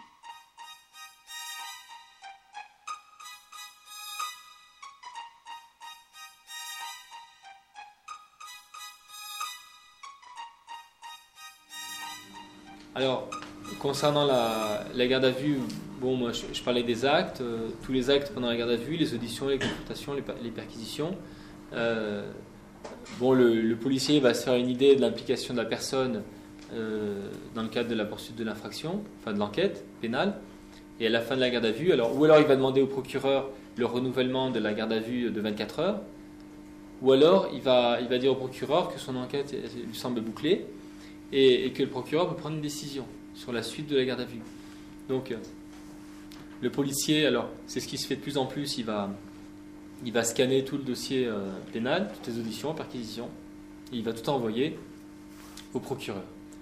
Alors, concernant la, la garde à vue, bon, moi je, je parlais des actes, euh, tous les actes pendant la garde à vue, les auditions, les confrontations, les, les perquisitions. Euh, bon, le, le policier va se faire une idée de l'implication de la personne euh, dans le cadre de la poursuite de l'infraction, enfin de l'enquête pénale, et à la fin de la garde à vue, alors, ou alors il va demander au procureur le renouvellement de la garde à vue de vingt-quatre heures, ou alors il va, il va dire au procureur que son enquête lui semble bouclée, et, et que le procureur peut prendre une décision sur la suite de la garde à vue. Donc, euh, le policier, alors, c'est ce qui se fait de plus en plus, il va, il va scanner tout le dossier euh, pénal, toutes les auditions, perquisitions, et il va tout envoyer au procureur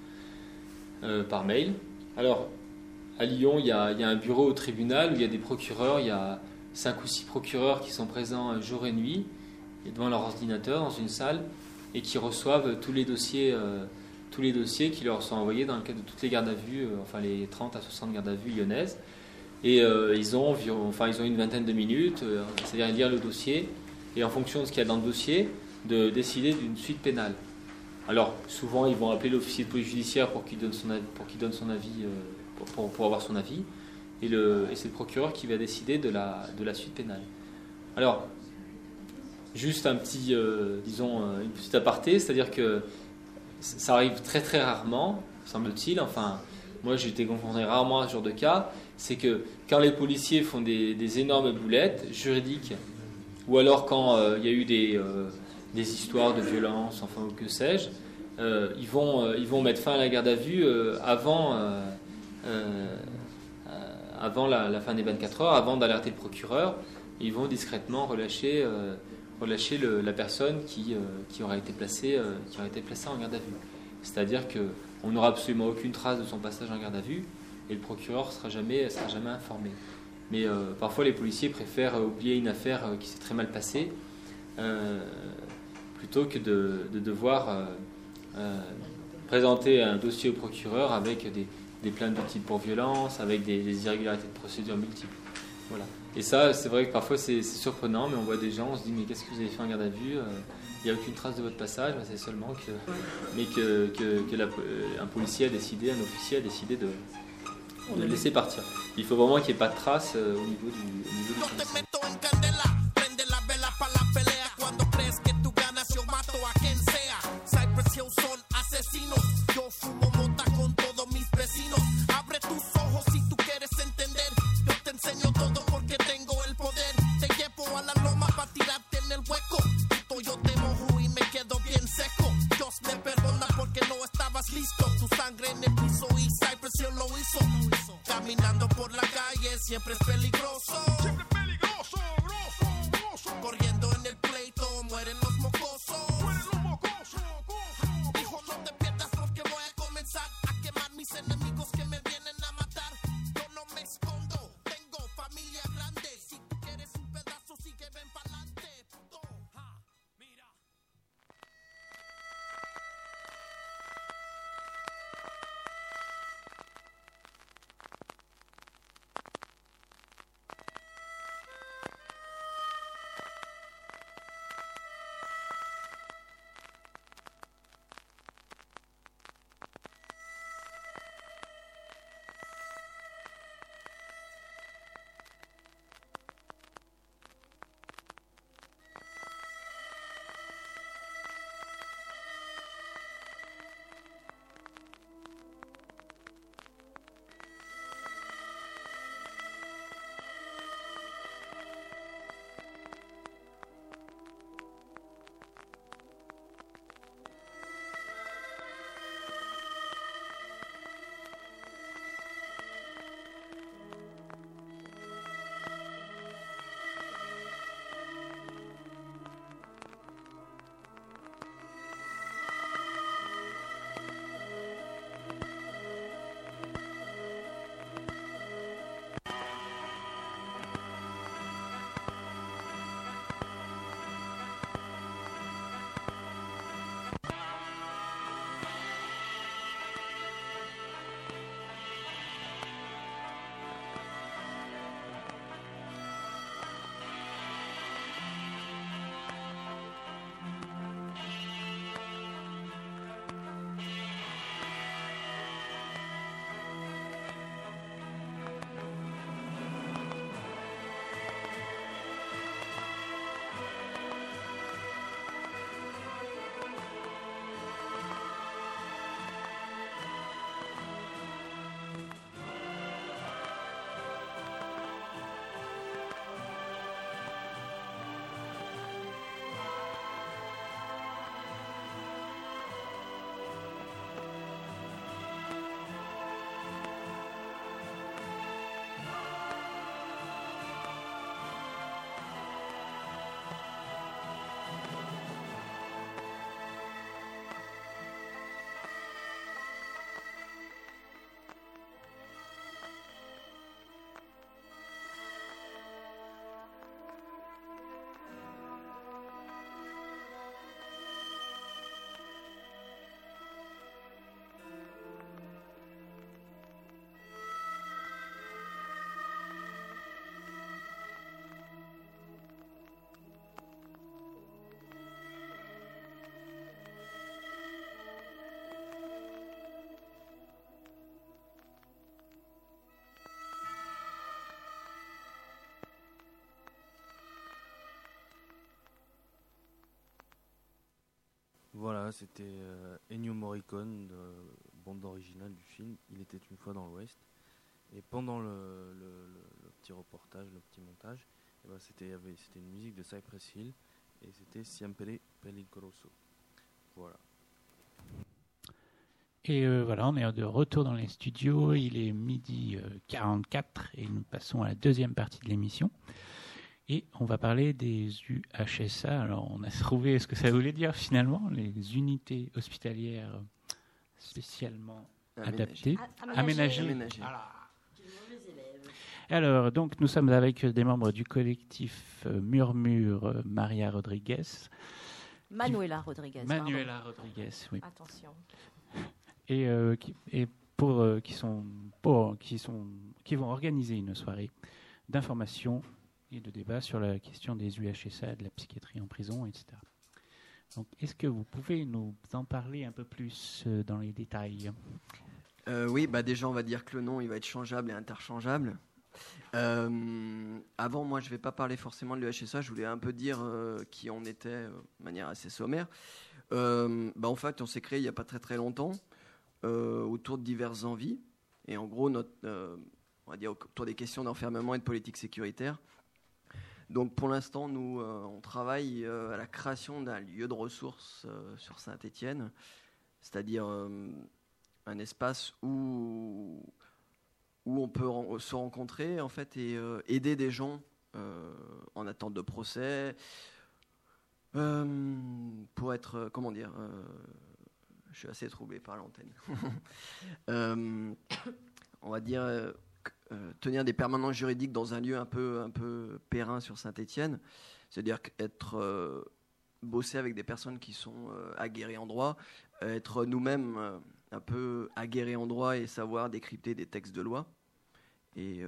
euh, par mail. Alors, à Lyon, il y, a, il y a un bureau au tribunal où il y a des procureurs, il y a cinq ou six procureurs qui sont présents jour et nuit, et devant leur ordinateur, dans une salle, et qui reçoivent tous les dossiers... Euh, tous les dossiers qui leur sont envoyés dans le cadre de toutes les gardes à vue, euh, enfin les trente à soixante gardes à vue lyonnaises. Et euh, ils, ont, enfin, ils ont une vingtaine de minutes, euh, c'est-à-dire lire le dossier, et en fonction de ce qu'il y a dans le dossier, de décider d'une suite pénale. Alors, souvent, ils vont appeler l'officier de police judiciaire pour qu'il donne son avis, pour, qu'il donne son avis euh, pour, pour, pour avoir son avis, et, le, et c'est le procureur qui va décider de la, de la suite pénale. Alors, juste un petit, euh, disons, une petite aparté, c'est-à-dire que ça arrive très très rarement, semble-t-il, enfin, moi j'ai été confronté rarement à ce genre de cas, c'est que quand les policiers font des, des énormes boulettes juridiques, ou alors quand il euh, y a eu des, euh, des histoires de violence, enfin, que sais-je, euh, ils, vont, euh, ils vont mettre fin à la garde à vue euh, avant, euh, euh, avant la, la fin des vingt-quatre heures, avant d'alerter le procureur, ils vont discrètement relâcher... Euh, relâcher le, la personne qui, euh, qui, aura été placée, euh, qui aura été placée en garde à vue. C'est-à-dire qu'on n'aura absolument aucune trace de son passage en garde à vue et le procureur ne sera jamais, sera jamais informé. Mais euh, parfois les policiers préfèrent oublier une affaire euh, qui s'est très mal passée euh, plutôt que de, de devoir euh, euh, présenter un dossier au procureur avec des, des plaintes de type pour violence, avec des, des irrégularités de procédure multiples. Voilà. Et ça, c'est vrai que parfois c'est, c'est surprenant, mais on voit des gens, on se dit mais qu'est-ce que vous avez fait en garde à vue ? Il n'y a aucune trace de votre passage, mais c'est seulement que, mais que, que, que la, un policier a décidé, un officier a décidé de, de le laisser partir. Il faut vraiment qu'il n'y ait pas de trace euh, au niveau du, au niveau du commissaire. Caminando por la calle siempre es peligroso. Siempre peligroso, grosso, grosso. Corriendo en el pleito mueren los mocosos. Mueren los mocosos, mocosos. Hijo, no te pierdas porque voy a comenzar a quemar mis enemigos que me vienen a matar. Yo no me escondo, tengo familia grande. Si tú quieres un pedazo c'était euh, Ennio Morricone, de bande originale du film Il était une fois dans l'Ouest. Et pendant le, le, le, le petit reportage, le petit montage, et ben c'était, y avait, c'était une musique de Cypress Hill et c'était Siempre Peligroso. Voilà. Et euh, voilà, on est de retour dans les studios. Il est midi euh, quarante-quatre et nous passons à la deuxième partie de l'émission. Et on va parler des U H S A. Alors, on a trouvé ce que ça voulait dire finalement, les unités hospitalières spécialement adaptées, aménagées. aménagées. Voilà. Alors, donc, nous sommes avec des membres du collectif euh, Murmure, euh, Maria Rodriguez. Manuela Rodriguez. Manuela pardon. Rodriguez, oui. Attention. Et, euh, qui, et pour euh, qui sont pour qui sont qui vont organiser une soirée d'information et de débat sur la question des U H S A, de la psychiatrie en prison, et cetera. Donc, est-ce que vous pouvez nous en parler un peu plus euh, dans les détails? euh, Oui, bah déjà, on va dire que le nom, il va être changeable et interchangeable. Euh, avant, moi, je ne vais pas parler forcément de l'U H S A. Je voulais un peu dire euh, qui on était euh, de manière assez sommaire. Euh, bah, en fait, on s'est créé il n'y a pas très très longtemps euh, autour de diverses envies. Et en gros, notre, euh, on va dire autour des questions d'enfermement et de politique sécuritaire. Donc pour l'instant, nous, euh, on travaille euh, à la création d'un lieu de ressources euh, sur Saint-Étienne, c'est-à-dire euh, un espace où, où on peut ren- se rencontrer en fait, et euh, aider des gens euh, en attente de procès, euh, pour être, euh, comment dire, euh, je suis assez troublé par l'antenne, euh, on va dire... Euh, Euh, tenir des permanences juridiques dans un lieu un peu, un peu périn sur Saint-Étienne, c'est-à-dire être euh, bosser avec des personnes qui sont euh, aguerries en droit, euh, être nous-mêmes euh, un peu aguerrés en droit et savoir décrypter des textes de loi. Et, euh...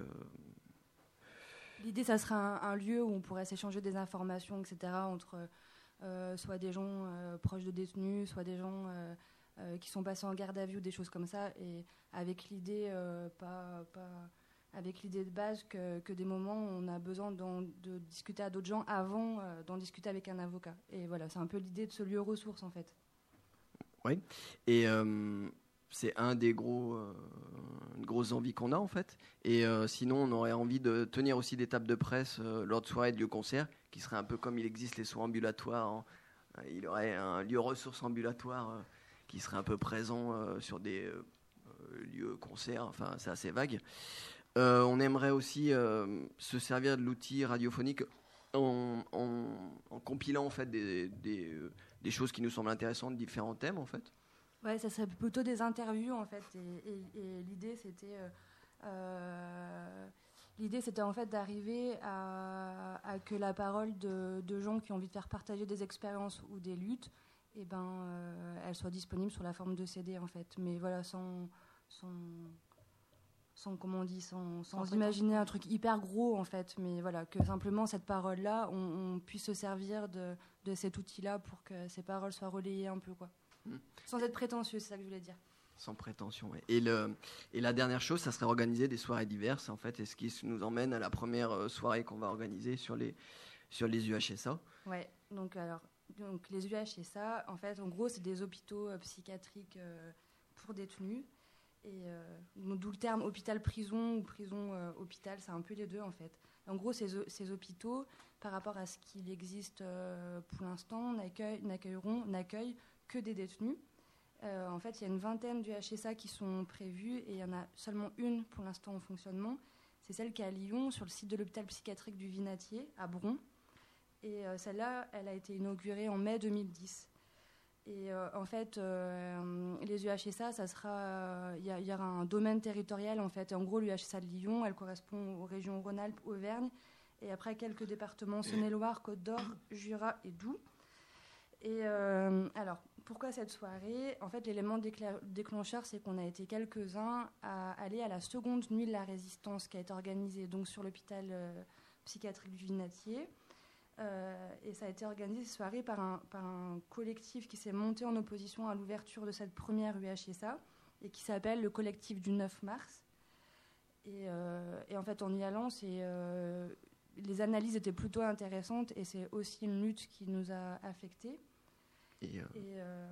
L'idée, ça serait un, un lieu où on pourrait s'échanger des informations, et cetera, entre euh, soit des gens euh, proches de détenus, soit des gens euh, euh, qui sont passés en garde à vue, des choses comme ça, et avec l'idée euh, pas... pas avec l'idée de base que, que des moments où on a besoin de discuter à d'autres gens avant euh, d'en discuter avec un avocat. Et voilà, c'est un peu l'idée de ce lieu ressource, en fait. Oui, et euh, c'est un des gros, euh, une grosse envie qu'on a, en fait. Et euh, sinon, on aurait envie de tenir aussi des tables de presse euh, lors de soirées de lieux-concerts, qui seraient un peu comme il existe les soins ambulatoires. Hein. Il y aurait un lieu ressource ambulatoire euh, qui serait un peu présent euh, sur des euh, lieux concerts. Enfin, c'est assez vague. Euh, on aimerait aussi euh, se servir de l'outil radiophonique en, en, en compilant en fait des, des, des choses qui nous semblent intéressantes, différents thèmes en fait. Ouais, ça serait plutôt des interviews en fait. Et, et, et l'idée c'était, euh, euh, l'idée c'était en fait d'arriver à, à que la parole de, de gens qui ont envie de faire partager des expériences ou des luttes, et ben, euh, elle soit disponible sous la forme de C D en fait. Mais voilà, sans, sans sans, comment on dit, sans, sans, sans imaginer un truc hyper gros en fait, mais voilà, que simplement cette parole-là, on, on puisse se servir de, de cet outil-là pour que ces paroles soient relayées un peu, quoi. Mmh. Sans être prétentieux, c'est ça que je voulais dire. Sans prétention, oui. Et, le, et la dernière chose, ça serait organiser des soirées diverses, en fait, et ce qui nous emmène à la première soirée qu'on va organiser sur les, sur les U H S A. Ouais, donc alors, donc les U H S A, en fait, en gros, c'est des hôpitaux euh, psychiatriques euh, pour détenus. Et euh, d'où le terme hôpital-prison ou prison-hôpital, c'est un peu les deux en fait. En gros, ces, ces hôpitaux, par rapport à ce qu'il existe euh, pour l'instant, n'accueillent, n'accueilleront, n'accueillent que des détenus. Euh, en fait, il y a une vingtaine d'U H S A qui sont prévus et il y en a seulement une pour l'instant en fonctionnement. C'est celle qui est à Lyon, sur le site de l'hôpital psychiatrique du Vinatier, à Bron. Et euh, celle-là, elle a été inaugurée en mai deux mille dix. Et euh, en fait, euh, les U H S A, ça sera, il euh, y, y aura un domaine territorial en fait. Et en gros, l'U H S A de Lyon, elle correspond aux régions Rhône-Alpes, Auvergne, et après quelques départements Saône-et-Loire, Côte-d'Or, Jura et Doubs. Et euh, alors, pourquoi cette soirée ? En fait, l'élément décla- déclencheur, c'est qu'on a été quelques-uns à aller à la seconde nuit de la résistance qui a été organisée donc sur l'hôpital euh, psychiatrique du Vinatier. Euh, et ça a été organisé cette soirée par un, par un collectif qui s'est monté en opposition à l'ouverture de cette première U H S A et qui s'appelle le collectif du neuf mars. Et, euh, et en fait, en y allant, c'est, euh, les analyses étaient plutôt intéressantes et c'est aussi une lutte qui nous a affectés. Et, euh... et, euh,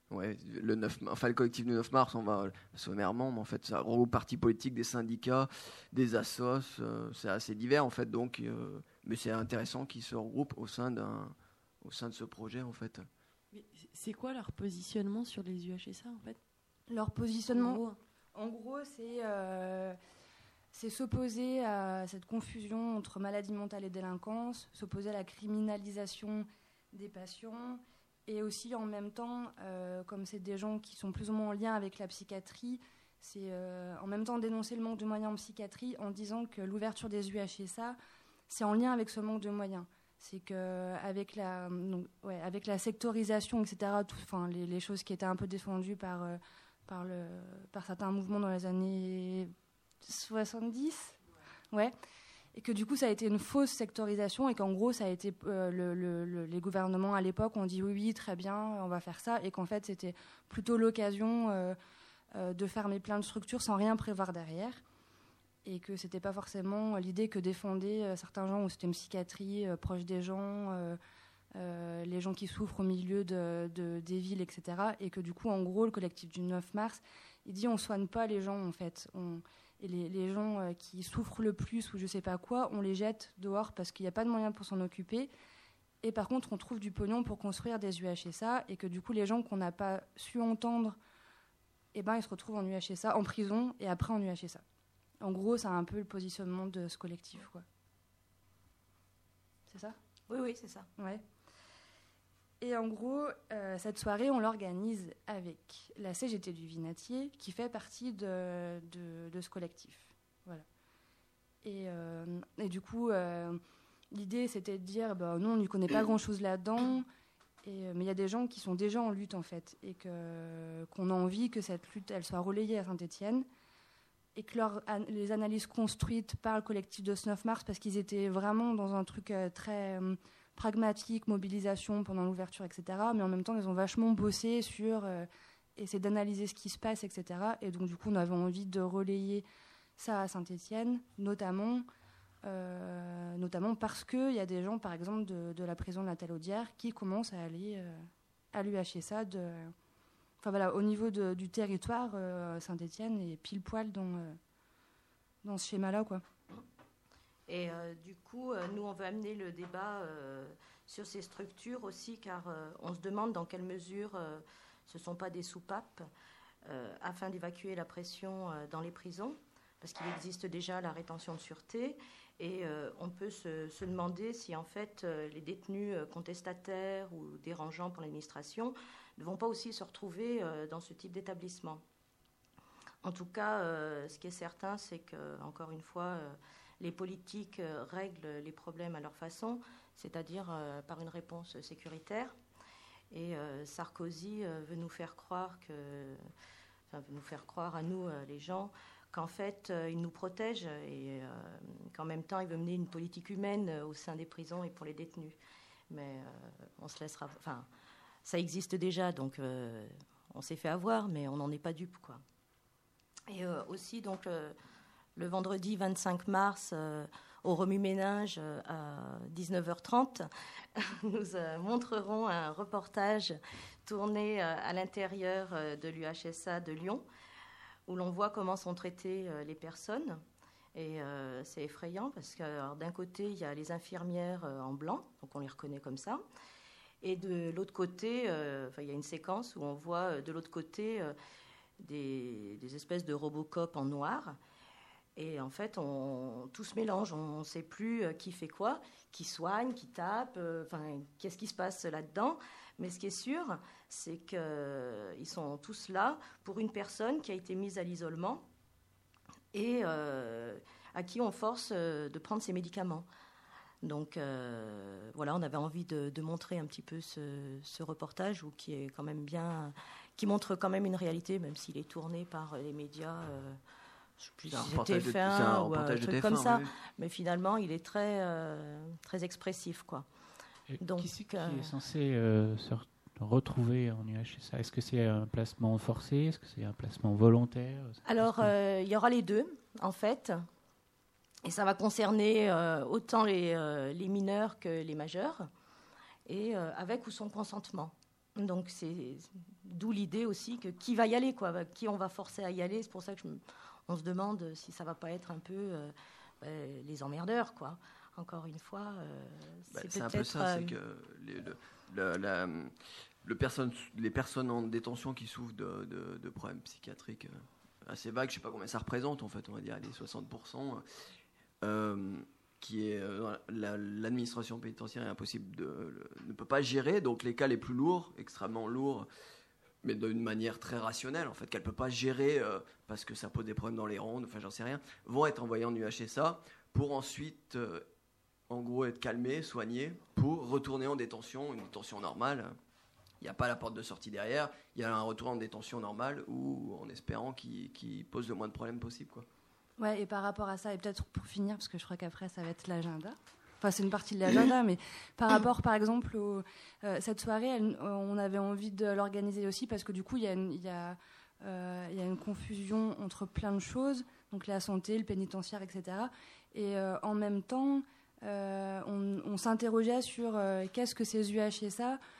Ouais, le neuf, enfin le collectif du neuf mars, on va sommairement, mais en fait, ça regroupe partis politiques, des syndicats, des assos, euh, c'est assez divers en fait, donc, euh, mais c'est intéressant qu'ils se regroupent au sein d'un, au sein de ce projet en fait. Mais c'est quoi leur positionnement sur les U H S A en fait? Leur positionnement, en gros, en gros c'est, euh, c'est s'opposer à cette confusion entre maladie mentale et délinquance, s'opposer à la criminalisation des patients. Et aussi, en même temps, euh, comme c'est des gens qui sont plus ou moins en lien avec la psychiatrie, c'est euh, en même temps dénoncer le manque de moyens en psychiatrie en disant que l'ouverture des U H S A, c'est en lien avec ce manque de moyens. C'est qu'avec la, donc, ouais, avec la sectorisation, et cetera, tout, les, les choses qui étaient un peu défendues par, euh, par, le, par certains mouvements dans les années soixante-dix, ouais. Et que du coup, ça a été une fausse sectorisation et qu'en gros, ça a été euh, le, le, le, les gouvernements à l'époque ont dit oui, oui, très bien, on va faire ça, et qu'en fait, c'était plutôt l'occasion euh, euh, de fermer plein de structures sans rien prévoir derrière, et que c'était pas forcément l'idée que défendaient euh, certains gens où c'était une psychiatrie euh, proche des gens, euh, euh, les gens qui souffrent au milieu de, de, des villes, et cetera. Et que du coup, en gros, le collectif du neuf mars, il dit on soigne pas les gens en fait. On, Et les, les gens euh, qui souffrent le plus ou je sais pas quoi, on les jette dehors parce qu'il n'y a pas de moyens pour s'en occuper. Et par contre, on trouve du pognon pour construire des U H S A et que du coup, les gens qu'on n'a pas su entendre, eh ben, ils se retrouvent en U H S A, en prison et après en U H S A. En gros, c'est un peu le positionnement de ce collectif, quoi. C'est ça ? Oui, oui, c'est ça. Ouais. Et en gros, euh, cette soirée, on l'organise avec la C G T du Vinatier, qui fait partie de, de, de ce collectif. Voilà. Et, euh, et du coup, euh, l'idée, c'était de dire, bah, nous, on n'y connaît pas grand-chose là-dedans, et, mais il y a des gens qui sont déjà en lutte, en fait, et que, qu'on a envie que cette lutte, elle soit relayée à Saint-Étienne, et que leur, les analyses construites par le collectif de ce neuf mars, parce qu'ils étaient vraiment dans un truc euh, très... Euh, pragmatique, mobilisation pendant l'ouverture, et cetera. Mais en même temps, ils ont vachement bossé sur euh, essayer d'analyser ce qui se passe, et cetera. Et donc, du coup, on avait envie de relayer ça à Saint-Étienne, notamment, euh, notamment parce qu'il y a des gens, par exemple, de, de la prison de la Talaudière qui commencent à aller euh, à l'U H S A. De, enfin, voilà, au niveau de, du territoire, euh, Saint-Étienne est pile poil dans, euh, dans ce schéma-là, quoi. Et euh, du coup, euh, nous, on veut amener le débat euh, sur ces structures aussi, car euh, on se demande dans quelle mesure euh, ce ne sont pas des soupapes euh, afin d'évacuer la pression euh, dans les prisons, parce qu'il existe déjà la rétention de sûreté, et euh, on peut se, se demander si, en fait, euh, les détenus euh, contestataires ou dérangeants pour l'administration ne vont pas aussi se retrouver euh, dans ce type d'établissement. En tout cas, euh, ce qui est certain, c'est que, encore une fois, euh, les politiques euh, règlent les problèmes à leur façon, c'est-à-dire euh, par une réponse sécuritaire. Et euh, Sarkozy euh, veut nous faire croire que, enfin, veut nous faire croire à nous, euh, les gens, qu'en fait, euh, il nous protège et euh, qu'en même temps, il veut mener une politique humaine euh, au sein des prisons et pour les détenus. Mais euh, on se laissera, enfin, ça existe déjà, donc euh, on s'est fait avoir, mais on n'en est pas dupe, quoi. Et euh, aussi, donc. Euh, Le vendredi vingt-cinq mars, euh, au remue-ménage euh, à dix-neuf heures trente, nous euh, montrerons un reportage tourné euh, à l'intérieur euh, de l'U H S A de Lyon, où l'on voit comment sont traitées euh, les personnes. Et euh, c'est effrayant parce que alors, d'un côté, il y a les infirmières euh, en blanc, donc on les reconnaît comme ça. Et de l'autre côté, euh, il y a une séquence où on voit euh, de l'autre côté euh, des, des espèces de Robocop en noir. Et en fait, on, tout se mélange. On ne sait plus qui fait quoi, qui soigne, qui tape, euh, enfin, qu'est-ce qui se passe là-dedans. Mais ce qui est sûr, c'est qu'ils sont tous là pour une personne qui a été mise à l'isolement et euh, à qui on force de prendre ses médicaments. Donc euh, voilà, on avait envie de, de montrer un petit peu ce, ce reportage où qui est quand même bien, qui montre quand même une réalité, même s'il est tourné par les médias. Euh, Je sais plus si c'était T F un ou un truc comme ça, oui. Mais finalement, il est très, euh, très expressif, quoi. Donc, qui, qui euh... est censé euh, se retrouver en U H S A ? Est-ce que c'est un placement forcé ? Est-ce que c'est un placement volontaire ? Alors, euh, il y aura les deux, en fait. Et ça va concerner euh, autant les, euh, les mineurs que les majeurs, et euh, avec ou sans consentement. Donc, c'est, d'où l'idée aussi que qui va y aller, quoi, qui on va forcer à y aller. C'est pour ça que je me, on se demande si ça va pas être un peu euh, euh, les emmerdeurs, quoi. Encore une fois, euh, bah, c'est, c'est peut-être... un peu ça, euh, c'est que les, le, le, la, le personne, les personnes en détention qui souffrent de, de, de problèmes psychiatriques euh, assez vagues, je sais pas combien ça représente, en fait, on va dire les soixante pour cent, euh, qui est euh, la, l'administration pénitentiaire est impossible de, le, ne peut pas gérer, donc les cas les plus lourds, extrêmement lourds, mais d'une manière très rationnelle, en fait, qu'elle peut pas gérer euh, parce que ça pose des problèmes dans les rondes, enfin j'en sais rien, vont être envoyés en U H S A pour ensuite euh, en gros être calmés, soignés, pour retourner en détention, une détention normale. Il n'y a pas la porte de sortie derrière, il y a un retour en détention normale ou en espérant qu'il, qu'il pose le moins de problèmes possible, quoi. Ouais, et par rapport à ça, et peut-être pour finir, parce que je crois qu'après ça va être l'agenda, enfin c'est une partie de l'agenda, mais par rapport par exemple au, euh, cette soirée, elle, on avait envie de l'organiser aussi parce que du coup il y a une, il y a, euh, il y a une confusion entre plein de choses, donc la santé, le pénitentiaire, et cetera. Et euh, en même temps, Euh, on, on s'interrogeait sur euh, qu'est-ce que ces U H S A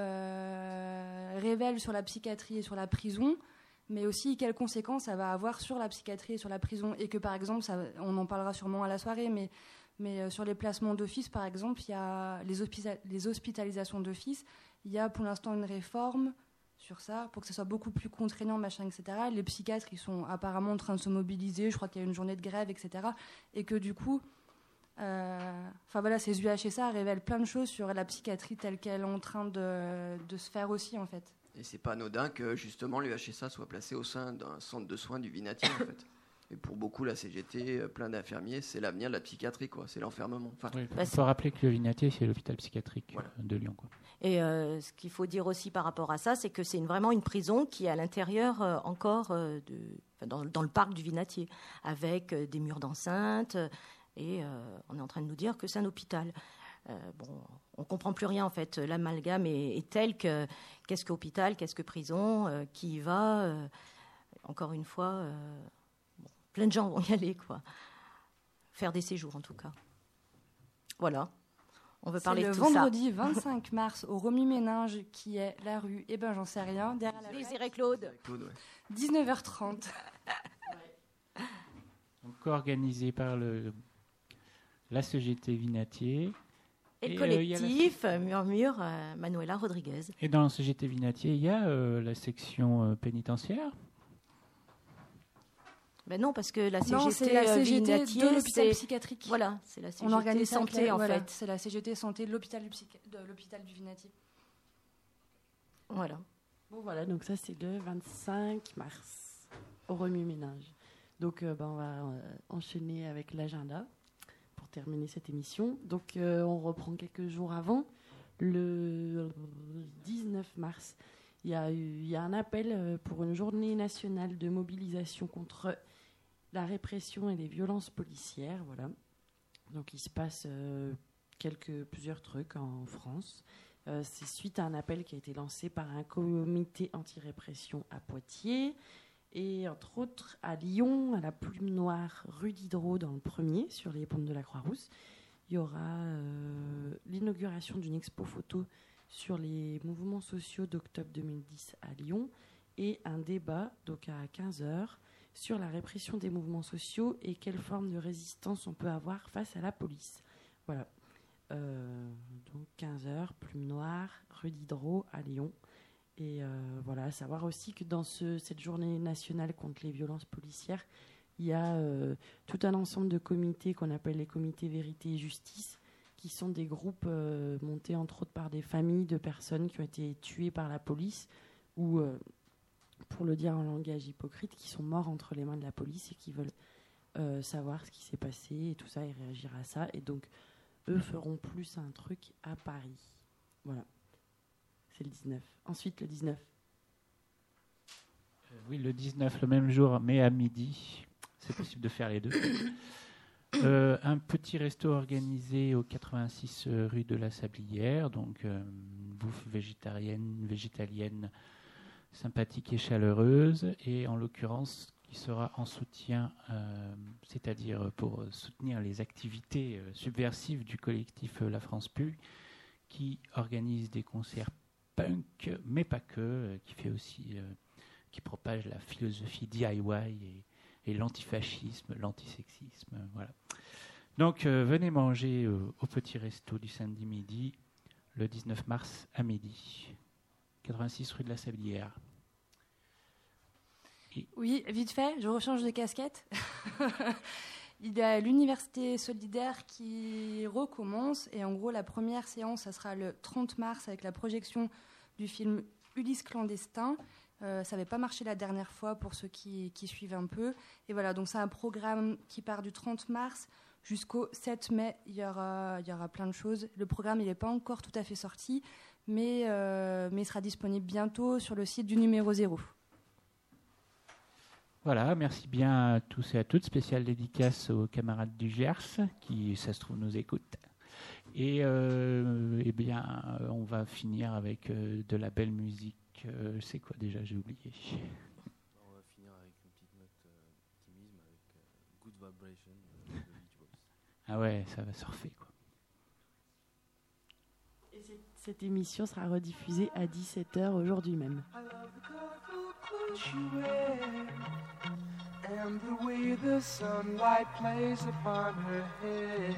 euh, révèlent sur la psychiatrie et sur la prison, mais aussi quelles conséquences ça va avoir sur la psychiatrie et sur la prison. Et que par exemple, ça, on en parlera sûrement à la soirée, mais, mais euh, sur les placements d'office, par exemple, il y a les, hospita- les hospitalisations d'office, il y a pour l'instant une réforme sur ça, pour que ce soit beaucoup plus contraignant, machin, et cetera. Les psychiatres, ils sont apparemment en train de se mobiliser, je crois qu'il y a une journée de grève, et cetera. Et que du coup... Enfin euh, voilà, ces U H S A révèlent plein de choses sur la psychiatrie telle qu'elle est en train de, de se faire aussi, en fait. Et c'est pas anodin que justement l'U H S A soit placé au sein d'un centre de soins du Vinatier, en fait. Et pour beaucoup, la C G T, plein d'infirmiers, c'est l'avenir de la psychiatrie, quoi. C'est l'enfermement. Enfin, il bah, faut rappeler que le Vinatier, c'est l'hôpital psychiatrique voilà. de Lyon, quoi. Et euh, ce qu'il faut dire aussi par rapport à ça, c'est que c'est une, vraiment une prison qui est à l'intérieur euh, encore euh, de, enfin, dans, dans le parc du Vinatier, avec euh, des murs d'enceinte. Et euh, on est en train de nous dire que c'est un hôpital. Euh, bon, on ne comprend plus rien, en fait. L'amalgame est, est tel que qu'est-ce que hôpital, qu'est-ce que prison, euh, qui y va. Euh, encore une fois, euh, bon, plein de gens vont y aller, quoi. Faire des séjours, en tout cas. Voilà. On veut c'est parler de tout tout ça. C'est le vendredi vingt-cinq mars au Remue-Ménage, qui est la rue, eh ben j'en sais rien, derrière la Désiré Claude. Claude, ouais. dix-neuf heures trente. Donc, co-organisé par le... la C G T Vinatier. Et le et, collectif euh, la... Murmure euh, Manuela Rodriguez. Et dans la C G T Vinatier, il y a euh, la section euh, pénitentiaire. Ben non, parce que la C G T, non, c'est la C G T Vinatier, de l'hôpital c'est... psychiatrique. Voilà, c'est la C G T On organise santé, la... en voilà, fait. C'est la C G T santé de l'hôpital du, psychi... de l'hôpital du Vinatier. Voilà. Bon, voilà, donc ça, c'est le vingt-cinq mars, au Remue-Ménage. Donc, euh, ben, on va euh, enchaîner avec l'agenda pour terminer cette émission. Donc, euh, on reprend quelques jours avant, le dix-neuf mars. Il y a, eu, il y a un appel pour une journée nationale de mobilisation contre la répression et les violences policières. Voilà. Donc, il se passe euh, quelques, plusieurs trucs en France. Euh, c'est suite à un appel qui a été lancé par un comité anti-répression à Poitiers. Et entre autres, à Lyon, à la Plume Noire, rue Diderot, dans le premier, sur les pentes de la Croix-Rousse, il y aura euh, l'inauguration d'une expo photo sur les mouvements sociaux d'octobre deux mille dix à Lyon et un débat, donc à quinze heures, sur la répression des mouvements sociaux et quelle forme de résistance on peut avoir face à la police. Voilà. Euh, donc quinze heures, Plume Noire, rue Diderot à Lyon. Et euh, voilà, à savoir aussi que dans ce, cette journée nationale contre les violences policières, il y a euh, tout un ensemble de comités qu'on appelle les comités vérité et justice, qui sont des groupes euh, montés entre autres par des familles de personnes qui ont été tuées par la police ou, euh, pour le dire en langage hypocrite, qui sont morts entre les mains de la police et qui veulent euh, savoir ce qui s'est passé et tout ça et réagir à ça. Et donc, eux feront plus un truc à Paris. Voilà. C'est le dix-neuf. Ensuite, le dix-neuf. Euh, oui, le dix-neuf, le même jour, mais à midi. C'est possible de faire les deux. Euh, un petit resto organisé au quatre-vingt-six rue de la Sablière. Donc, euh, bouffe végétarienne, végétalienne, sympathique et chaleureuse. Et en l'occurrence, qui sera en soutien, euh, c'est-à-dire pour soutenir les activités euh, subversives du collectif euh, La France Pue, qui organise des concerts punk, mais pas que, euh, qui fait aussi, euh, qui propage la philosophie D I Y et, et l'antifascisme, l'antisexisme, euh, voilà. Donc euh, venez manger euh, au Petit Resto du samedi midi, le dix-neuf mars à midi, quatre-vingt-six rue de la Sablière. Et oui, vite fait, je rechange de casquette. Il y a l'université solidaire qui recommence et en gros la première séance, ça sera le trente mars avec la projection du film Ulysse clandestin. Euh, ça n'avait pas marché la dernière fois pour ceux qui, qui suivent un peu. Et voilà, donc c'est un programme qui part du trente mars jusqu'au sept mai. Il y aura, il y aura plein de choses. Le programme il n'est pas encore tout à fait sorti, mais, euh, mais il sera disponible bientôt sur le site du numéro zéro. Voilà, merci bien à tous et à toutes. Spéciale dédicace aux camarades du Gers qui, ça se trouve, nous écoutent. Et euh, eh bien, on va finir avec euh, de la belle musique. Euh, c'est quoi déjà? J'ai oublié. On va finir avec une petite note euh, d'optimisme avec euh, Good Vibration de Beach Boys. Ah ouais, ça va surfer, quoi. Et cette émission sera rediffusée à dix-sept heures aujourd'hui même. And the way the sunlight plays upon her hair.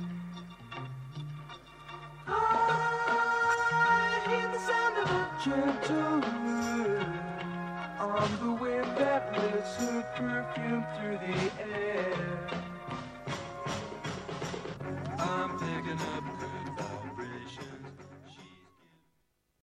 I hear the sound of a gentle word on the wind that lifts her perfume through the air.